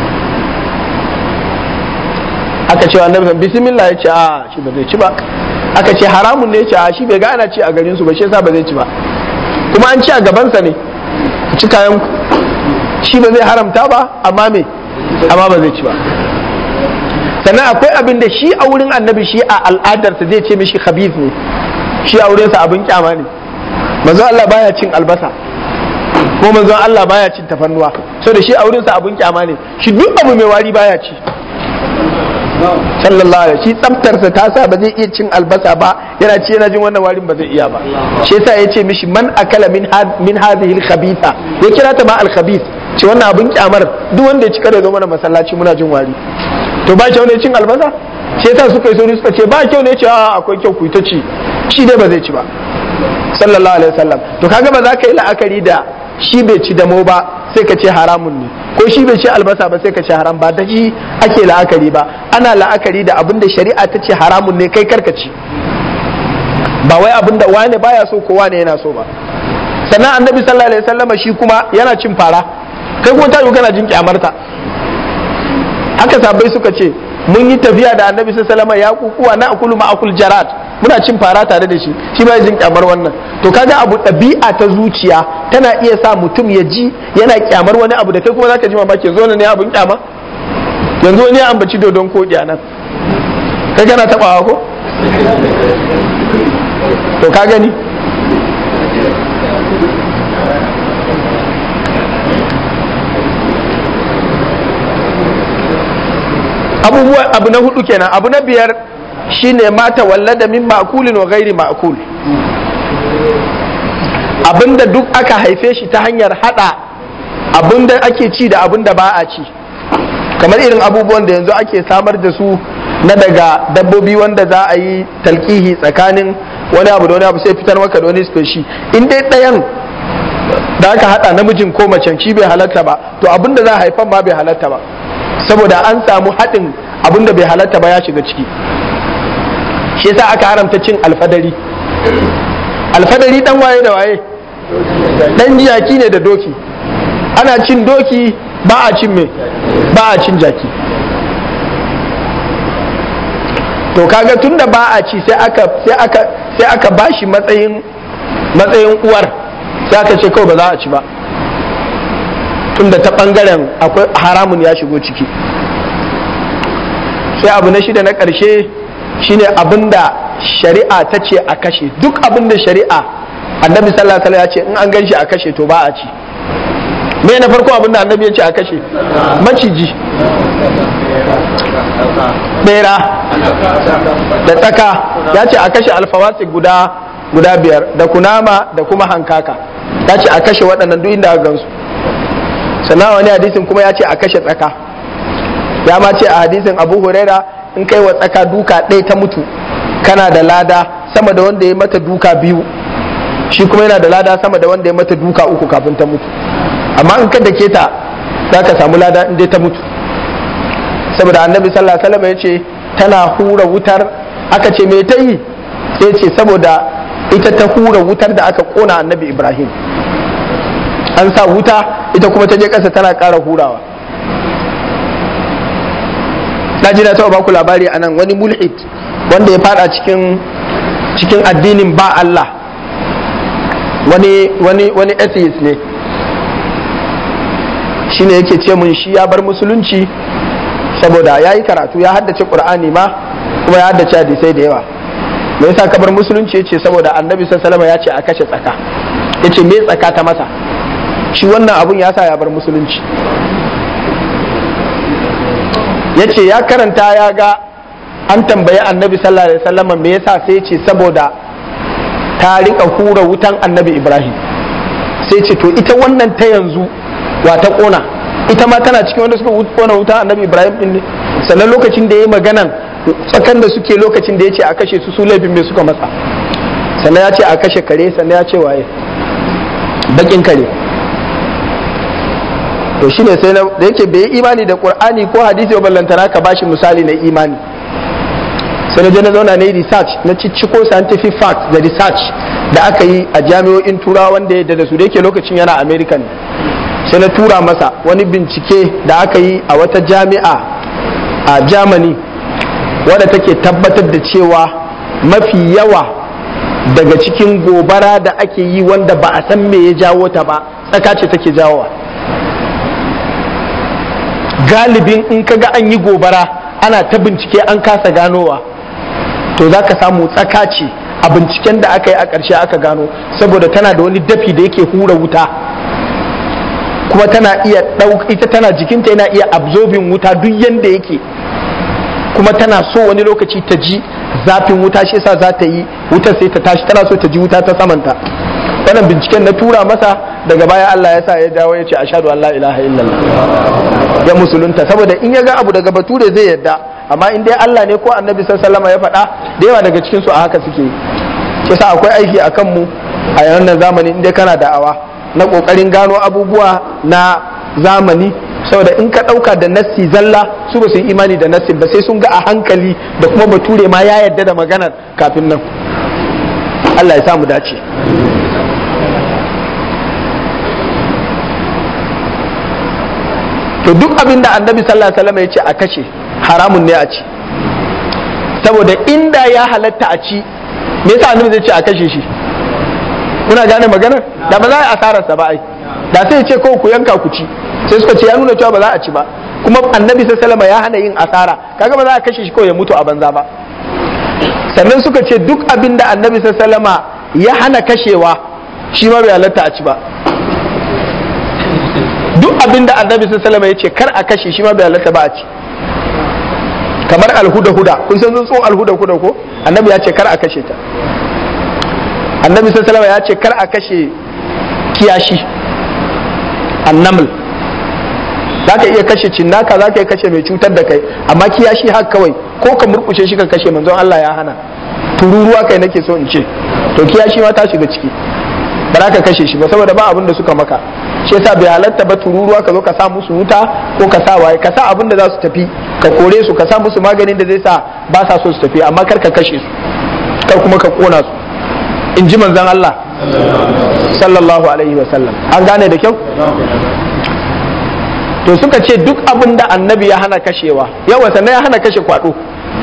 aka ce wa annabi bismillah, ya ce a shi ba zai ci ba. aka ce haramun ne, ya ce a shi bai ga ana ci a garin su ba, shi yasa ba zai ci ba, kuma an ci a gabansa ne, ci kayan shi ba zai haramta ba amma me amma ba zai ci ba. sannan akwai abin da shi a wurin annabi shi a al'adarsa zai ce mishi khabith ne, shi a wurinsa abin kyama ne. manzon Allah baya cin albasa ko manzon Allah baya cin tafannuwa, so da shi a wurinsa abin kyama ne, shi duk abu mai wari baya ci sallallahu alaihi, shi tsaftarsa ta sa ba zai iya cin albasa ba, yana ci yana jin wannan warin ba zai iya ba. shi yasa ya ce mishi man akala min min hadhihi al-khabitha, ya kira ta ma al-khabith, ce wannan abin kyamar duk wanda ya ci kada zo mana masallaci muna jin wari, to ba shi wani cin albasa sai ta suka yi sauri suka ce ba kyau ne, ce a akwai kyau ku ta ci, shi dai ba zai ci ba sallallahu alaihi wasallam. To kaga ba za ka yi la'akari da shi bai ci damo ba sai ka ce haramun ne, ko shi bai ci albasa ba sai ka ce haram, ba da shi ake la'akari ba, ana la'akari da abinda shari'a ta ce haramun ne kai karka ci, ba wai abinda wane baya so ko wane yana so ba. Sannan annabi sallallahu alaihi wasallam shi kuma yana cin fara, kai kuma ta yi kana jin kyamarta. Haka sabai suka ce mun yi tafiya da annabi sallallahu alaihi wasallam ya kukuwa na akulu ma akul jarat, muna cin fara tare da shi, shi bai jin kyamar wannan. To kaga abu ɗabi'a ta zuciya tana iya sa mutum ya ji yana kyamar wani abu da kai kuma zaka ji mamaki, zo ne abun kyama. Yanzu wani ya ambaci dodon koɗi a nan, kai kana tabawa ko? To ka gani abubuwa. Abu na hudu kenan. Abu na biyar shine mata wallada min ma'kulin wa ghairi ma'kul, abinda duk aka haife shi ta hanyar hada abinda ake ci da abinda ba a ci, kamar irin abubuwan da yanzu ake samar da su na daga dabbobi wanda za a yi talkihi tsakanin wani abu da wani abu sai fitar maka da wani speshi. In dai ɗayan da aka hada namijin ko macen shi bai halatta ba, to abinda za a haifan ma bai halatta ba, saboda an samu haɗin abinda bai halatta ba ya shiga ciki. Shi yasa aka haramta cin alfadari. Alfadari dan waye da waye? Dan jaki ne da doki. Ana cin doki ba a cin me? Ba a cin jaki. To kaga tunda ba a ci sai aka sai aka sai aka bashi matsayin matsayin uwar, sai aka ce kawai ba za a ci ba, tunda ta bangaren akwai haramun ya shigo ciki. Sai abu na shida na ƙarshe shine abinda shari'a ta ce a kashe. Duk abinda shari'a annabi sallallahu alaihi wasallam ya ce in an ganshi a kashe to ba a ci. Me na farko abinda annabi ya ce a kashe? Maciji, bera da tsaka. Ya ce a kashe alfawasi guda guda biyar, da kunama da kuma hankaka. Ya ce a kashe waɗannan duk inda aka gansu. Sannan wani hadisin kuma ya ce a kashe tsaka. Ya ma ce a hadisin Abu Huraira, in kai wa tsaka duka ɗaya ta mutu kana da lada sama da wanda ya mata duka biyu, shi kuma yana da lada sama da wanda ya mata duka uku kafin ta mutu. Amma in ka dake ta za ka samu lada in dai ta mutu, saboda annabi sallallahu alaihi wasallam ya ce tana hura wutar. Aka ce me ta yi? Sai ce saboda ita ta hura wutar da aka kona annabi Ibrahim. An sa wuta, ita kuma ta je ƙasa tana ƙara hurawa. Na ji na taɓa baku labari a nan, wani mulhid wanda ya fada cikin cikin addinin ba Allah, wani wani wani atheist ne, shine yake ce mun shi ya bar musulunci saboda ya yi karatu, ya haddace Qur'ani ma kuma ya haddace hadisai da yawa. Me yasa ka bar musulunci? Yace saboda annabi sallallahu alaihi wasallam ya ce a kashe tsaka. Yace me tsaka ta masa? Shi wannan abun ya sa ya bar musulunci. Yace ya karanta ya ga an tambayi annabi sallallahu alaihi wasallam me yasa, sai yace saboda ta rika hura wutan annabi Ibrahim. Sai yace to ita wannan ta yanzu wa ta kona, ita ma tana cikin wanda suka kona wutan annabi Ibrahim din ne. Sannan lokacin da yayi maganan tsakan da suke, lokacin da yace a kashe su, su laifin me suka masa? Sannan ya ce a kashe kare, sannan ya ce waye? Bakin kare. To shine sai da yake bai imani da Qur'ani ko hadisi ba, ballantana ka bashi misali na imani. Sai na je na zauna na yi research, na cicciko scientific facts da research da aka yi a jami'o'in turawa wanda ya da su, da yake lokacin yana American. Sai na tura masa wani bincike da aka yi a wata jami'a a Germany wadda take tabbatar da cewa mafi yawa daga cikin gobara da ake yi wanda ba a san me ya jawo ta ba, tsaka ce take jawowa. Galibin in kaga an yi gobara ana ta bincike an kasa ganowa, to za ka samu tsaka ce a binciken da aka yi a ƙarshe aka gano, saboda tana da wani dafi da yake hura wuta, kuma tana iya ɗauka, ita tana jikinta yana iya absorbing wuta duk yanda yake, kuma tana so wani lokaci ta ji zafin wuta, shi yasa za ta yi wutar sai ta tashi, tana so ta ji wuta ta samanta. Wannan binciken na tura masa, daga baya Allah ya sa ya dawo ya ce ashhadu an la ilaha illallah, ya musulunta. Saboda in ya ga abu daga bature zai yadda, amma in dai Allah ne ko annabi sallallahu alaihi wasallam ya faɗa da yawa daga cikin su a haka suke yi. Yasa akwai aiki akan mu a wannan zamani in dai kana da'awa na kokarin gano abubuwa na zamani, saboda in ka ɗauka da nassi zalla su ba su yi imani da nassin ba, sai sun ga a hankali da kuma bature ma ya yarda da maganar kafin nan. Allah ya samu dace. To duk abin da annabi sallallahu alaihi wasallam ya ce a kashe haramun ne a ci, saboda inda ya halatta a ci me yasa annabi zai ce a kashe shi? Kuna gane maganar? Da ba za a asararsa ba ai, da sai ya ce kawai ku yanka ku ci, sai suka ce ya nuna cewa ba za a ci ba, kuma annabi sallallahu alaihi ya hana yin asara, kaga ba za a kashe shi kawai ya mutu a banza ba. Sannan suka ce duk abin da annabi sallallahu alaihi ya hana kashewa shi ma bai halatta a ci ba. Duk abin da annabi sallallahu alaihi ya ce kar a kashe shi ma bai halatta ba a ci. Kamar alhuda huda, kun san tsuntsun alhuda huda ko? Annabi ya ce kar a kashe ta. Annabi sallallahu alaihi ya ce kar a kashe kiyashi, annaml. Za ka iya kashe cinnaka, za ka iya kashe mai cutar da kai, amma kiyashi haka kawai ko ka murkushe shi ka kashe, manzon Allah ya hana. Tururuwa kai nake so in ce, to kiyashi ma ta shiga ciki, ba za ka kashe shi ba saboda ba abin da suka maka. Shi yasa bai halatta ba tururuwa ka zo ka sa musu wuta ko ka sa waye, ka sa abin da za su tafi, ka kore su, ka sa musu maganin da zai sa ba sa so su tafi, amma kar ka kashe su, kar kuma ka kona su, in ji manzon Allah sallallahu alaihi wa sallam. An gane da kyau? To suka ce duk abin da annabi ya hana kashewa, yawa sannan ya hana kashe kwado,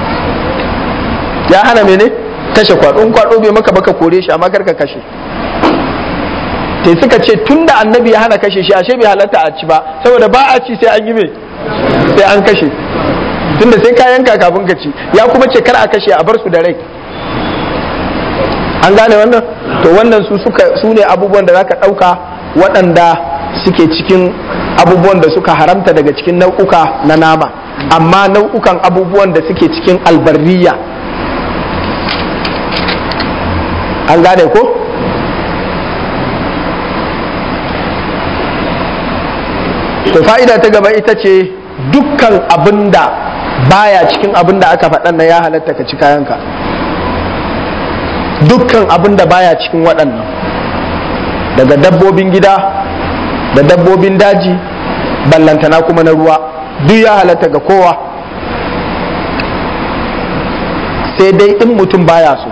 ya hana mene kashe kwado. In kwado bai maka baka kore shi, amma kar ka kashe. Sai suka ce tunda annabi ya hana kashe shi, ashe bai halatta a ci ba, saboda ba a ci sai an yi me, sai an kashe, tunda sai ka yanka kafin ka ci. Ya kuma ce kar a kashe, a bar su da rai. An gane wannan? To wannan su suka su ne abubuwan da zaka dauka waɗanda suke cikin abubuwan da suka haramta daga cikin nau'uka na nama, amma nau'ukan abubuwan da suke cikin albarriya, an gane ko? To fa'ida ta gaba ita ce dukkan abin da baya cikin abin da aka faɗan na ya halatta ka ci kayanka, dukkan abin da baya cikin waɗannan, daga dabbobin gida da dabbobin daji, ballantana kuma na ruwa, duk ya halatta ga kowa, sai dai in mutum baya so.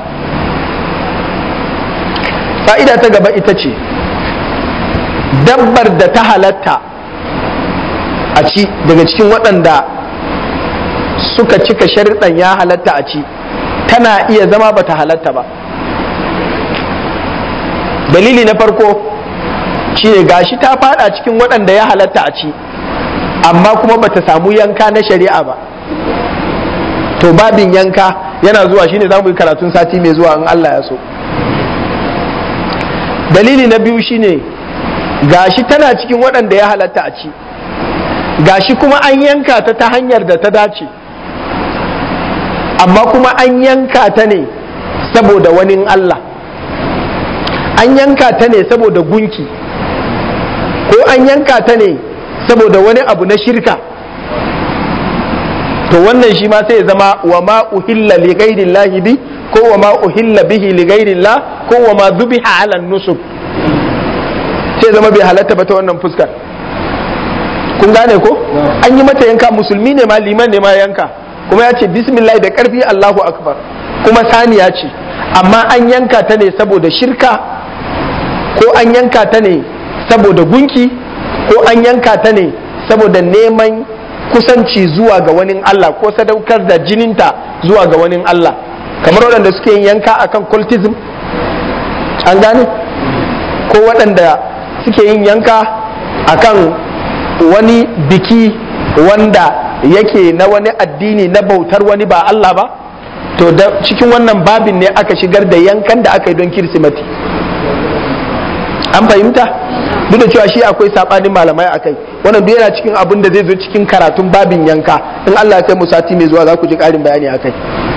Fa'ida ta gaba ita ce dabbar da ta halatta a ci daga cikin waɗanda suka cika sharuɗan ya halatta a ci, tana iya zama ba ta halatta ba. Dalili na farko shi ne gashi ta fada cikin waɗanda ya halatta a ci, amma kuma bata samu yanka na shari'a ba. To babin yanka yana zuwa, shine za mu yi karatun sati mai zuwa in Allah ya so. Dalili na biyu shine gashi tana cikin waɗanda ya halatta a ci, gashi kuma an yanka ta ta hanyar da ta dace, amma kuma an yanka ta ne saboda wani Allah, an yanka ta ne saboda gunki, ko an yanka ta ne saboda wani abu na shirka. To wannan shi ma sai ya zama wa ma uhilla li ghairillahi bi, ko wa ma uhilla bihi li ghairillah, ko wa ma dhubiha ala nusub, sai zama bai halatta ba ta wannan fuskar. Kun gane ko? An yi mata yanka, musulmi ne ma, liman ne ma yanka, kuma ya ce bismillah da karfi Allahu akbar, kuma saniya ce, amma an yanka ta ne saboda shirka, ko an yanka ta ne saboda gunki, ko an yanka ta ne saboda neman kusanci zuwa ga wani Allah, ko sadaukar da jininta zuwa ga wani Allah, kamar waɗanda suke yin yanka akan cultism, an gane, ko waɗanda suke yin yanka akan wani biki wanda yake na wani addini na bautar wani ba Allah ba. To da cikin wannan babin ne aka shigar da yankan da aka yi don Kirsimeti. An fahimta? Duk da cewa shi akwai sabanin malamai akai, wannan duk yana cikin abin da zai zo cikin karatun babin yanka, in Allah ya kai mu sati mai zuwa za ku ji ƙarin bayani akai.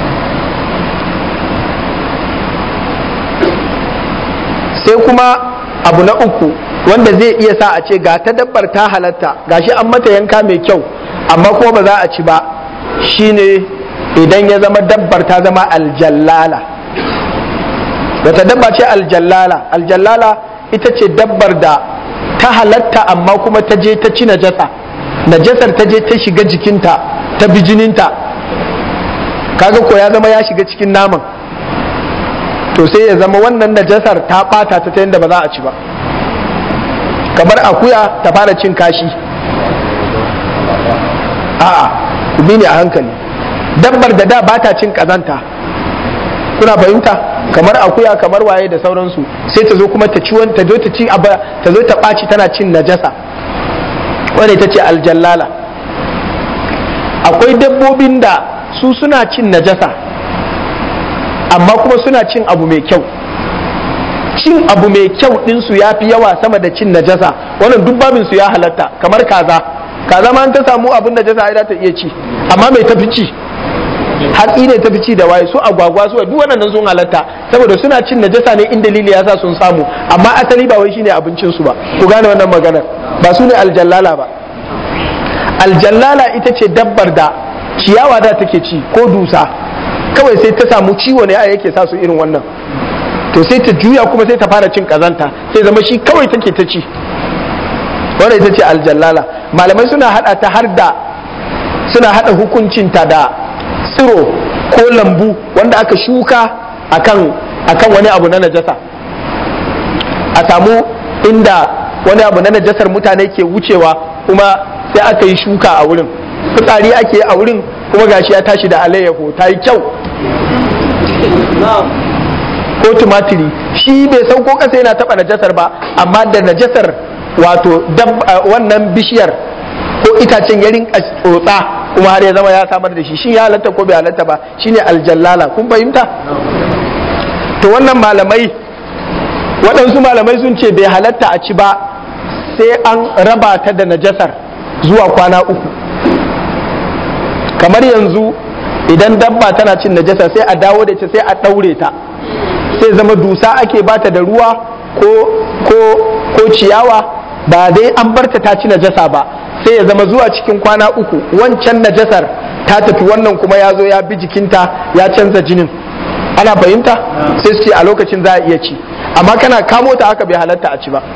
Sai kuma abu na uku wanda zai iya sa a ce ga ta dabbar ta halatta, gashi an mata yanka mai kyau, amma kuma ba za a ci ba, shine idan ya zama dabbar ta zama aljallala. wata dabba ce aljallala? Aljallala ita ce dabbar da ta halatta amma kuma ta je ta ci najasa, najasar ta je ta shiga jikinta ta bi jininta, kaga ko ya zama ya shiga cikin naman, to sai ya zama wannan najasar ta bata ta ta yadda ba za a ci ba. Kamar akuya ta fara cin kashi, a'a ku bi ni a hankali. Dabbar da da ba ta cin kazanta, kuna fahimta, kamar akuya kamar waye da sauransu, sai ta zo kuma ta ci ta zo ta ci ta zo ta ɓaci tana cin najasa, wanda ita ce aljallala. Akwai dabbobin da su suna cin najasa amma kuma suna cin abu mai kyau, cin abu mai kyau ɗinsu ya fi yawa sama da cin najasa, wannan duk babinsu ya halatta. Kamar kaza, kaza ma ta samu abin najasa ai za ta iya ci, amma mai tafi ci hatsi ne tafi ci da waye, su agwagwa su duk waɗannan sun halatta saboda suna cin najasa ne in dalili ya sa sun samu, amma asali ba wai shine abincin su ba. Ku gane wannan maganar, ba su ne aljallala ba. Aljallala ita ce dabbar da ciyawa da take ci ko dusa, kawai sai ta samu ciwo ne a yake sa su irin wannan, to sai ta juya kuma sai ta fara cin kazanta, sai zama shi kawai take ta ci, wanda ita ce aljallala. Malamai suna hada ta har da suna hada hukuncinta da tsiro ko lambu wanda aka shuka akan akan wani abu na najasa, a samu inda wani abu na najasar mutane ke wucewa kuma sai aka yi shuka a wurin, fitsari ake a wurin kuma gashi ya tashi da alayyaho ta yi kyau, ko tumatiri shi bai sauko kasa yana taba najasar ba, amma da najasar wato wannan bishiyar ko itacen ya rinka tsotsa kuma har ya zama ya samar da shi, shi ya halatta ko bai halatta ba, shine aljallala. Kun fahimta? To wannan malamai, waɗansu malamai sun ce bai halatta a ci ba sai an raba ta da najasar zuwa kwana uku. Kamar yanzu idan dabba tana cin najasa sai a dawo da ita sai a ɗaure ta, sai zama dusa ake bata da ruwa ko ko ko ciyawa, ba dai an barta ta ci najasa ba, sai ya zama zuwa cikin kwana uku wancan najasar ta tafi, wannan kuma ya zo ya bi jikinta ya canza jinin. Ana fahimta? Sai su ce a lokacin za a iya ci, amma kana kamo ta haka bai halatta a ci ba.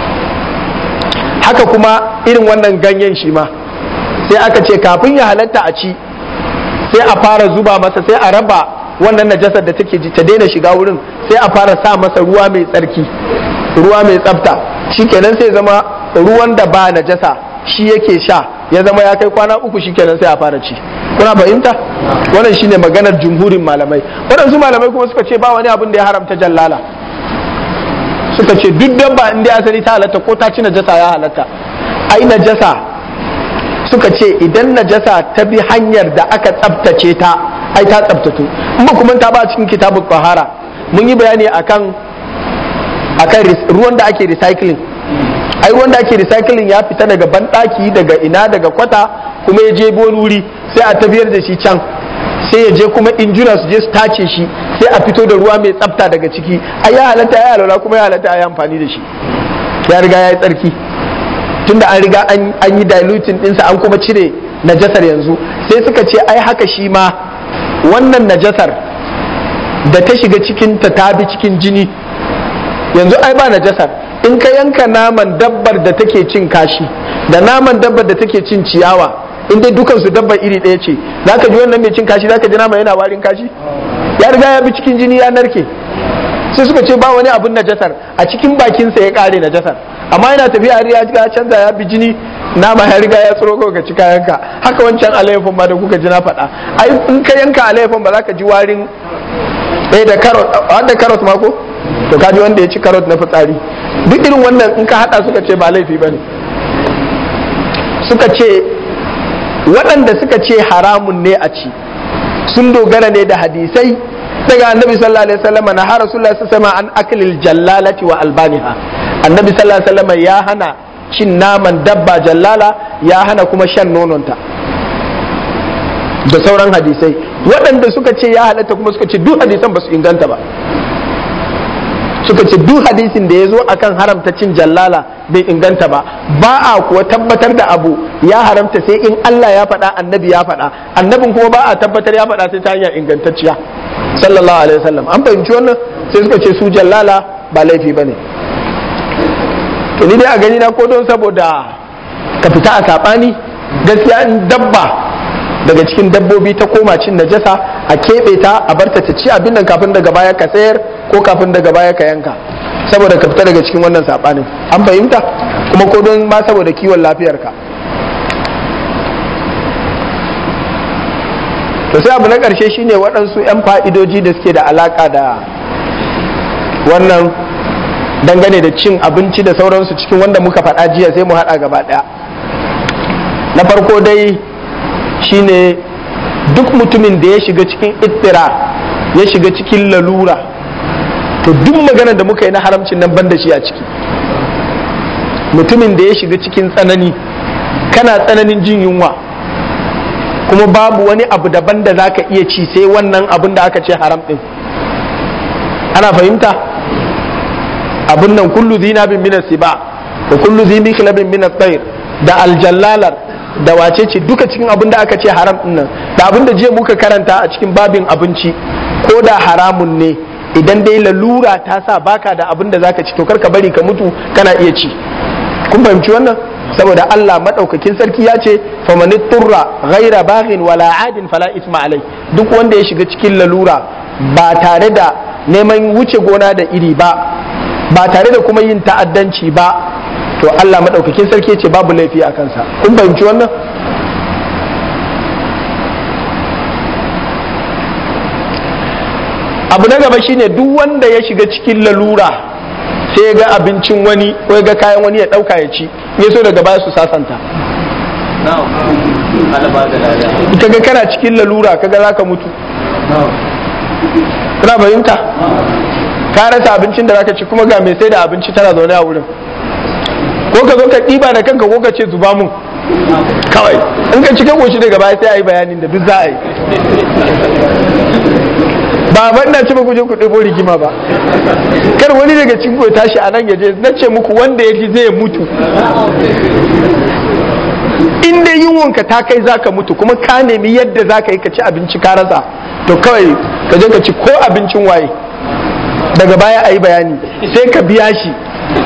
Haka kuma irin wannan ganyen shi ma sai aka ce kafin ya halatta a ci sai a fara zuba masa, sai a raba wannan najasar da take ji ta daina shiga wurin, sai a fara sa masa ruwa mai tsarki, ruwa mai tsafta, shikenan sai zama ruwan da ba najasa shi yake sha, ya zama ya kai kwana uku, shikenan sai a fara ci. Kuna fahimta? Wannan shine maganar jumhurin malamai. Waɗansu malamai kuma suka ce ba wani abin da ya haramta jallala, suka ce duk dabba in dai asali ta halatta ko ta ci najasa ya halatta. Ai najasa suka ce idan najasa ta bi hanyar da aka tsabtace ta, ai ta tsabtatu. In ba kuma ta ba cikin kitabul tahara mun yi bayani akan akan ruwan da ake recycling. Ai wanda ake recycling ya fita daga banɗaki, daga ina, daga kwata, kuma ya je wani wuri sai a tafiyar da shi can, sai ya je kuma injuna su je su tace shi, sai a fito da ruwa mai tsafta daga ciki. Ai ya halatta ya alwala kuma ya halatta ya amfani da shi, ya riga ya yi tsarki, tunda an riga an yi diluting ɗinsa an kuma cire najasar yanzu. Sai suka ce ai haka shi ma wannan najasar da ta shiga cikinta ta bi cikin jini, yanzu ai ba najasar. In ka yanka naman dabbar da take cin kashi da naman dabbar da take cin ciyawa, in dai dukansu dabbar iri ɗaya ce, za ka ji wannan mai cin kashi, za ka ji naman yana warin kashi, ya riga ya bi cikin jini ya narke. Sai suka ce ba wani abun najasar, a cikin bakinsa ya ƙare najasar, amma yana tafiya har ya canza ya bi jini, nama ya riga ya tsoro ka ci kayanka. Haka wancan alayyafon ba da kuka ji na faɗa, ai in ka yanka alayyafon ba za ka ji warin ɗaya da karot, har da karot ma ko? To kaji wanda ya ci karot na fitsari. Duk irin wannan in ka hada suka ce ba laifi bane. Suka ce waɗanda suka ce haramun ne a ci sun dogara ne da hadisai daga annabi sallallahu alaihi wasallam na har rasulullahi sallallahu alaihi wasallam an aklil jallalati wa albaniha. Annabi sallallahu alaihi wasallam ya hana cin naman dabba jallala, ya hana kuma shan nononta da sauran hadisai. Waɗanda suka ce ya halatta kuma suka ce duk hadisan ba su inganta ba. suka ce duk hadisin da ya zo akan haramta cin jallala bai inganta ba. Ba a kuwa tabbatar da abu ya haramta sai in Allah ya faɗa, annabi ya faɗa, annabin kuma ba a tabbatar ya faɗa sai ta hanyar ingantacciya sallallahu alaihi wasallam. An fahimci wannan? Sai suka ce su jallala ba laifi bane. To ni dai a gani na ko don saboda ka fita a saɓani, gaskiya in dabba daga cikin dabbobi ta koma cin najasa a keɓe ta a barta ta ci abin nan kafin daga baya ka sayar ko kafin daga baya ka yanka, saboda ka fita daga cikin wannan saɓanin. An fahimta? Kuma ko don ma saboda kiwon lafiyarka. To sai abu na ƙarshe shine waɗansu 'yan fa'idoji da suke da alaƙa da wannan dangane da cin abinci da sauransu cikin wanda muka faɗa jiya, sai mu haɗa gaba ɗaya. Na farko dai shine duk mutumin da ya shiga cikin ittira, ya shiga cikin lalura, to duk maganar da muka yi na haramcin nan ban da shi a ciki. Mutumin da ya shiga cikin tsanani, kana tsananin jin yunwa kuma babu wani abu daban da za ka iya ci sai wannan abin da aka ce haram ɗin. Ana fahimta? Abin nan kullu zinabin min as-siba wa kullu zi mikhlabin min at-tayr da aljallalar da wace ce duka cikin abin da aka ce haram din nan, da abin da je muka karanta a cikin babin abinci, ko da haramun ne idan dai lalura ta sa baka da abin da zaka ci to karka bari ka mutu kana iya ci. Kun fahimci wannan? Saboda Allah madaukakin sarki ya ce famanit turra ghaira baghin wala adin fala isma alai. Duk wanda ya shiga cikin lalura ba tare da neman wuce gona da iri ba, ba tare da kuma yin ta'addanci ba, to Allah madaukakin sarki ya ce babu laifi a kansa. Kun fahimci wannan? Abu na gaba shine duk wanda ya shiga cikin lalura sai ya ga abincin wani ko ya ga kayan wani ya dauka ya ci, ya so daga baya su sasanta. Kaga kana cikin lalura kaga zaka mutu, kana fahimta? Ka rasa abincin da zaka ci kuma ga mai sai da abinci tana zaune a wurin, ko ka zo ka ɗiba da kanka ko ka ce zuba mun kawai, in ka cika goshi daga baya sai a yi bayanin da duk za a yi. Ba ban na ci ba ku je ku ɗebo rigima ba, kar wani daga cikin ku tashi a nan ya je. Na ce muku wanda ya ji zai mutu. In dai yunwanka ta kai zaka mutu kuma ka nemi yadda zaka yi ka ci abinci ka rasa, to kawai ka je ka ci ko abincin waye, daga baya a yi bayani sai ka biya shi.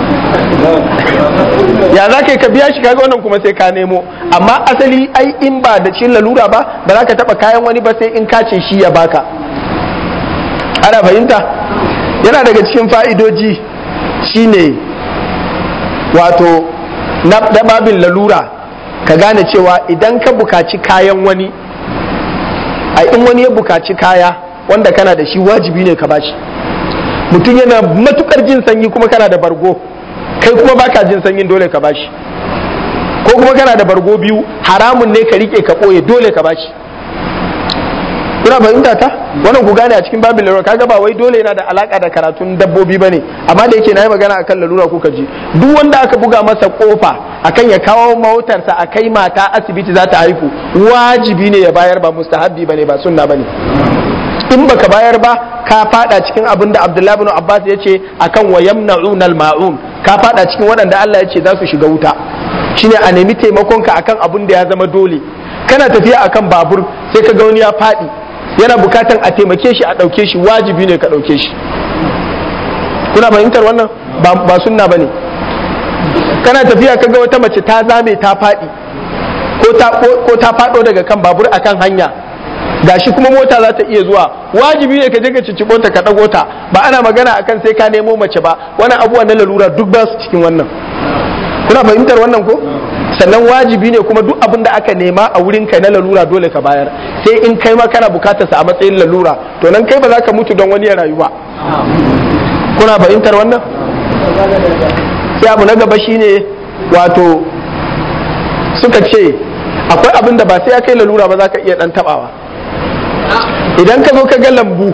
Ya za ka yi ka biya shi, kaga wannan kuma sai ka nemo. Amma asali ai in ba da cin lalura ba ba za ka taba kayan wani ba sai in ka ce shi ya baka. Ana fahimta? Yana daga cikin fa'idoji shine wato na babin lalura, ka gane cewa idan ka bukaci kayan wani, ai in wani ya bukaci kaya wanda kana da shi wajibi ne ka bashi. Mutum yana matukar jin sanyi kuma kana da bargo, kai kuma baka jin sanyin, dole ka bashi. Ko kuma kana da bargo biyu, haramun ne ka rike ka boye, dole ka bashi. Kuna fahimta ta? Wannan ku gane a cikin babin lalura. Kaga ba wai dole yana da alaka da karatun dabbobi bane, amma da yake nayi magana akan lalura kuka ji. Duk wanda aka buga masa kofa akan ya kawo motarsa a kai mata asibiti za ta haihu, wajibi ne ya bayar, ba mustahabbi bane, ba sunna bane. In baka bayar ba ka fada cikin abin da Abdullahi ibn Abbas ya ce akan wa yamna'una al-ma'un, ka fada cikin waɗanda Allah ya ce za su shiga wuta. Shine a nemi taimakon ka akan abin da ya zama dole. Kana tafiya akan babur sai ka ga wani ya fadi, yana bukatan a taimake shi, a dauke shi, wajibi ne ka dauke shi. Kuna fahimtar wannan? Ba, ba sunna bane. Kana tafiya ka ga wata mace ta zame ta fadi ko ta ko ta fado daga kan babur akan hanya, gashi kuma mota za ta iya zuwa, wajibi ne ka je ka cicciɓo ta ka ɗago ta. Ba ana magana akan sai ka nemo mace ba, wannan abubuwa na lalura duk ba su cikin wannan. Kuna fahimtar wannan ko? Sannan wajibi ne kuma duk abin da aka nema a wurin kai na lalura dole ka bayar, sai in kai ma kana bukatarsa a matsayin lalura, to nan kai ba za ka mutu don wani ya rayu ba. Kuna fahimtar wannan? Sai abu na gaba shine wato suka ce akwai abin da ba sai ya kai lalura ba za ka iya ɗan taɓawa. Idan ka zo ka ga lambu,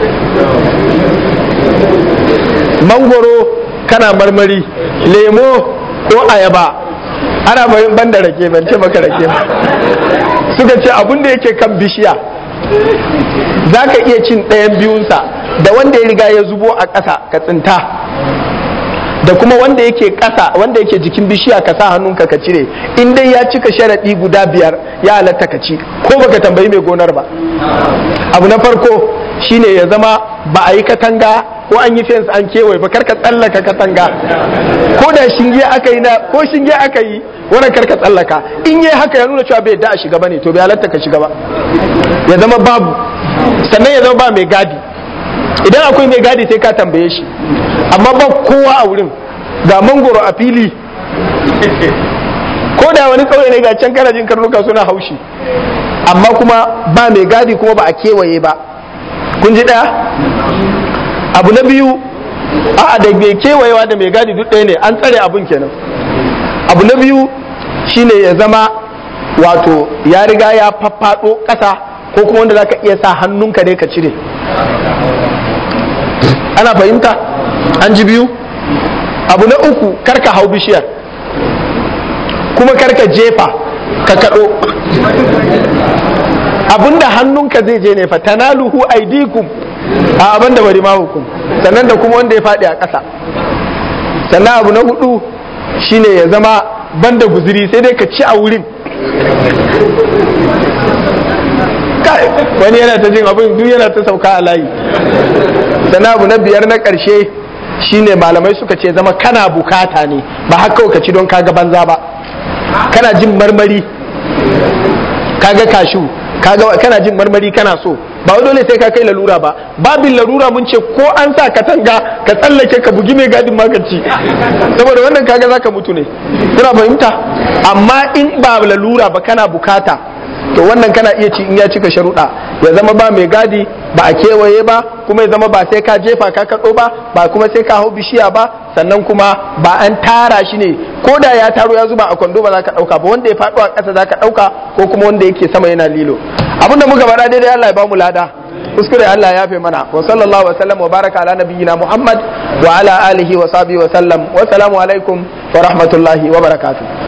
mangoro kana marmari, lemo ko ayaba, ana bayan ban da rake, ban ce maka rake ba. Suka ce abin da yake kan bishiya za ka iya cin ɗayan biyunsa, da wanda ya riga ya zubo a ƙasa ka tsinta, da kuma wanda yake ƙasa wanda yake jikin bishiya ka sa hannunka ka cire, in dai ya cika sharaɗi guda biyar ya halatta ka ci ko baka tambayi mai gonar ba. Abu na farko shine ya zama ba a yi katanga ko an yi fence an kewaye ba, karka tsallaka katanga, ko da shinge aka yi na ko shinge aka yi wannan karka tsallaka. In yi haka ya nuna cewa bai da a shiga bane, to bai halatta ka shiga ba. Ya zama babu, sannan ya zama ba mai gadi. Idan akwai mai gadi sai ka tambaye shi, amma ba kowa a wurin, ga mangoro a fili, ko da wani kauye ne ga can karajin karnuka suna haushi, amma kuma ba mai gadi kuma ba a kewaye ba. Kun ji ɗaya? Abu na biyu, a da mai kewayewa da mai gadi duk ɗaya ne, an tsare abun kenan. Abu na biyu shine ya zama wato ya riga ya faffaɗo ƙasa, ko kuma wanda zaka iya sa hannunka ne ka cire. Ana fahimta? An ji biyu? Abu na uku, karka hau bishiyar kuma karka jefa ka kaɗo. Abinda hannunka zai je ne fa tanaluhu aidikum, a abinda bari ma hukum, sannan da kuma wanda ya faɗi a ƙasa. Sannan abu na hudu shine ya zama banda guziri sai dai ka ci a wurin. Wani yana ta jin abin duk yana ta sauka a layi. Sannan abu na biyar na ƙarshe shine malamai suka ce zama kana bukata ne, ba haka ka ci don kaga banza ba. Kana jin marmari, kaga kashu, kaga kana jin marmari kana so, ba dole sai ka kai lalura ba. Babin lalura mun ce ko an sa katanga ka tsallake ka bugi mai gadin magaci, saboda wannan kaga zaka mutu ne. Kuna fahimta? Amma in ba lalura ba kana bukata, to wannan kana iya ci in ya cika sharuɗa, ya zama ba mai gadi, ba a kewaye ba, kuma ya zama ba sai ka jefa ka kaɗo ba, ba kuma sai ka hau bishiya ba, sannan kuma ba an tara shi ne, ko da ya taro ya zuba a kwando ba za ka ɗauka ba, wanda ya faɗo a ƙasa za ka ɗauka, ko kuma wanda yake sama yana lilo. Abin da muka faɗa daidai Allah ya ba mu lada, kuskure Allah ya yafe mana. Wa sallallahu wa sallam wa baraka ala nabiyyina Muhammad wa ala alihi wa sahbihi wa sallam. Wa salamu alaikum wa rahmatullahi wa barakatuh.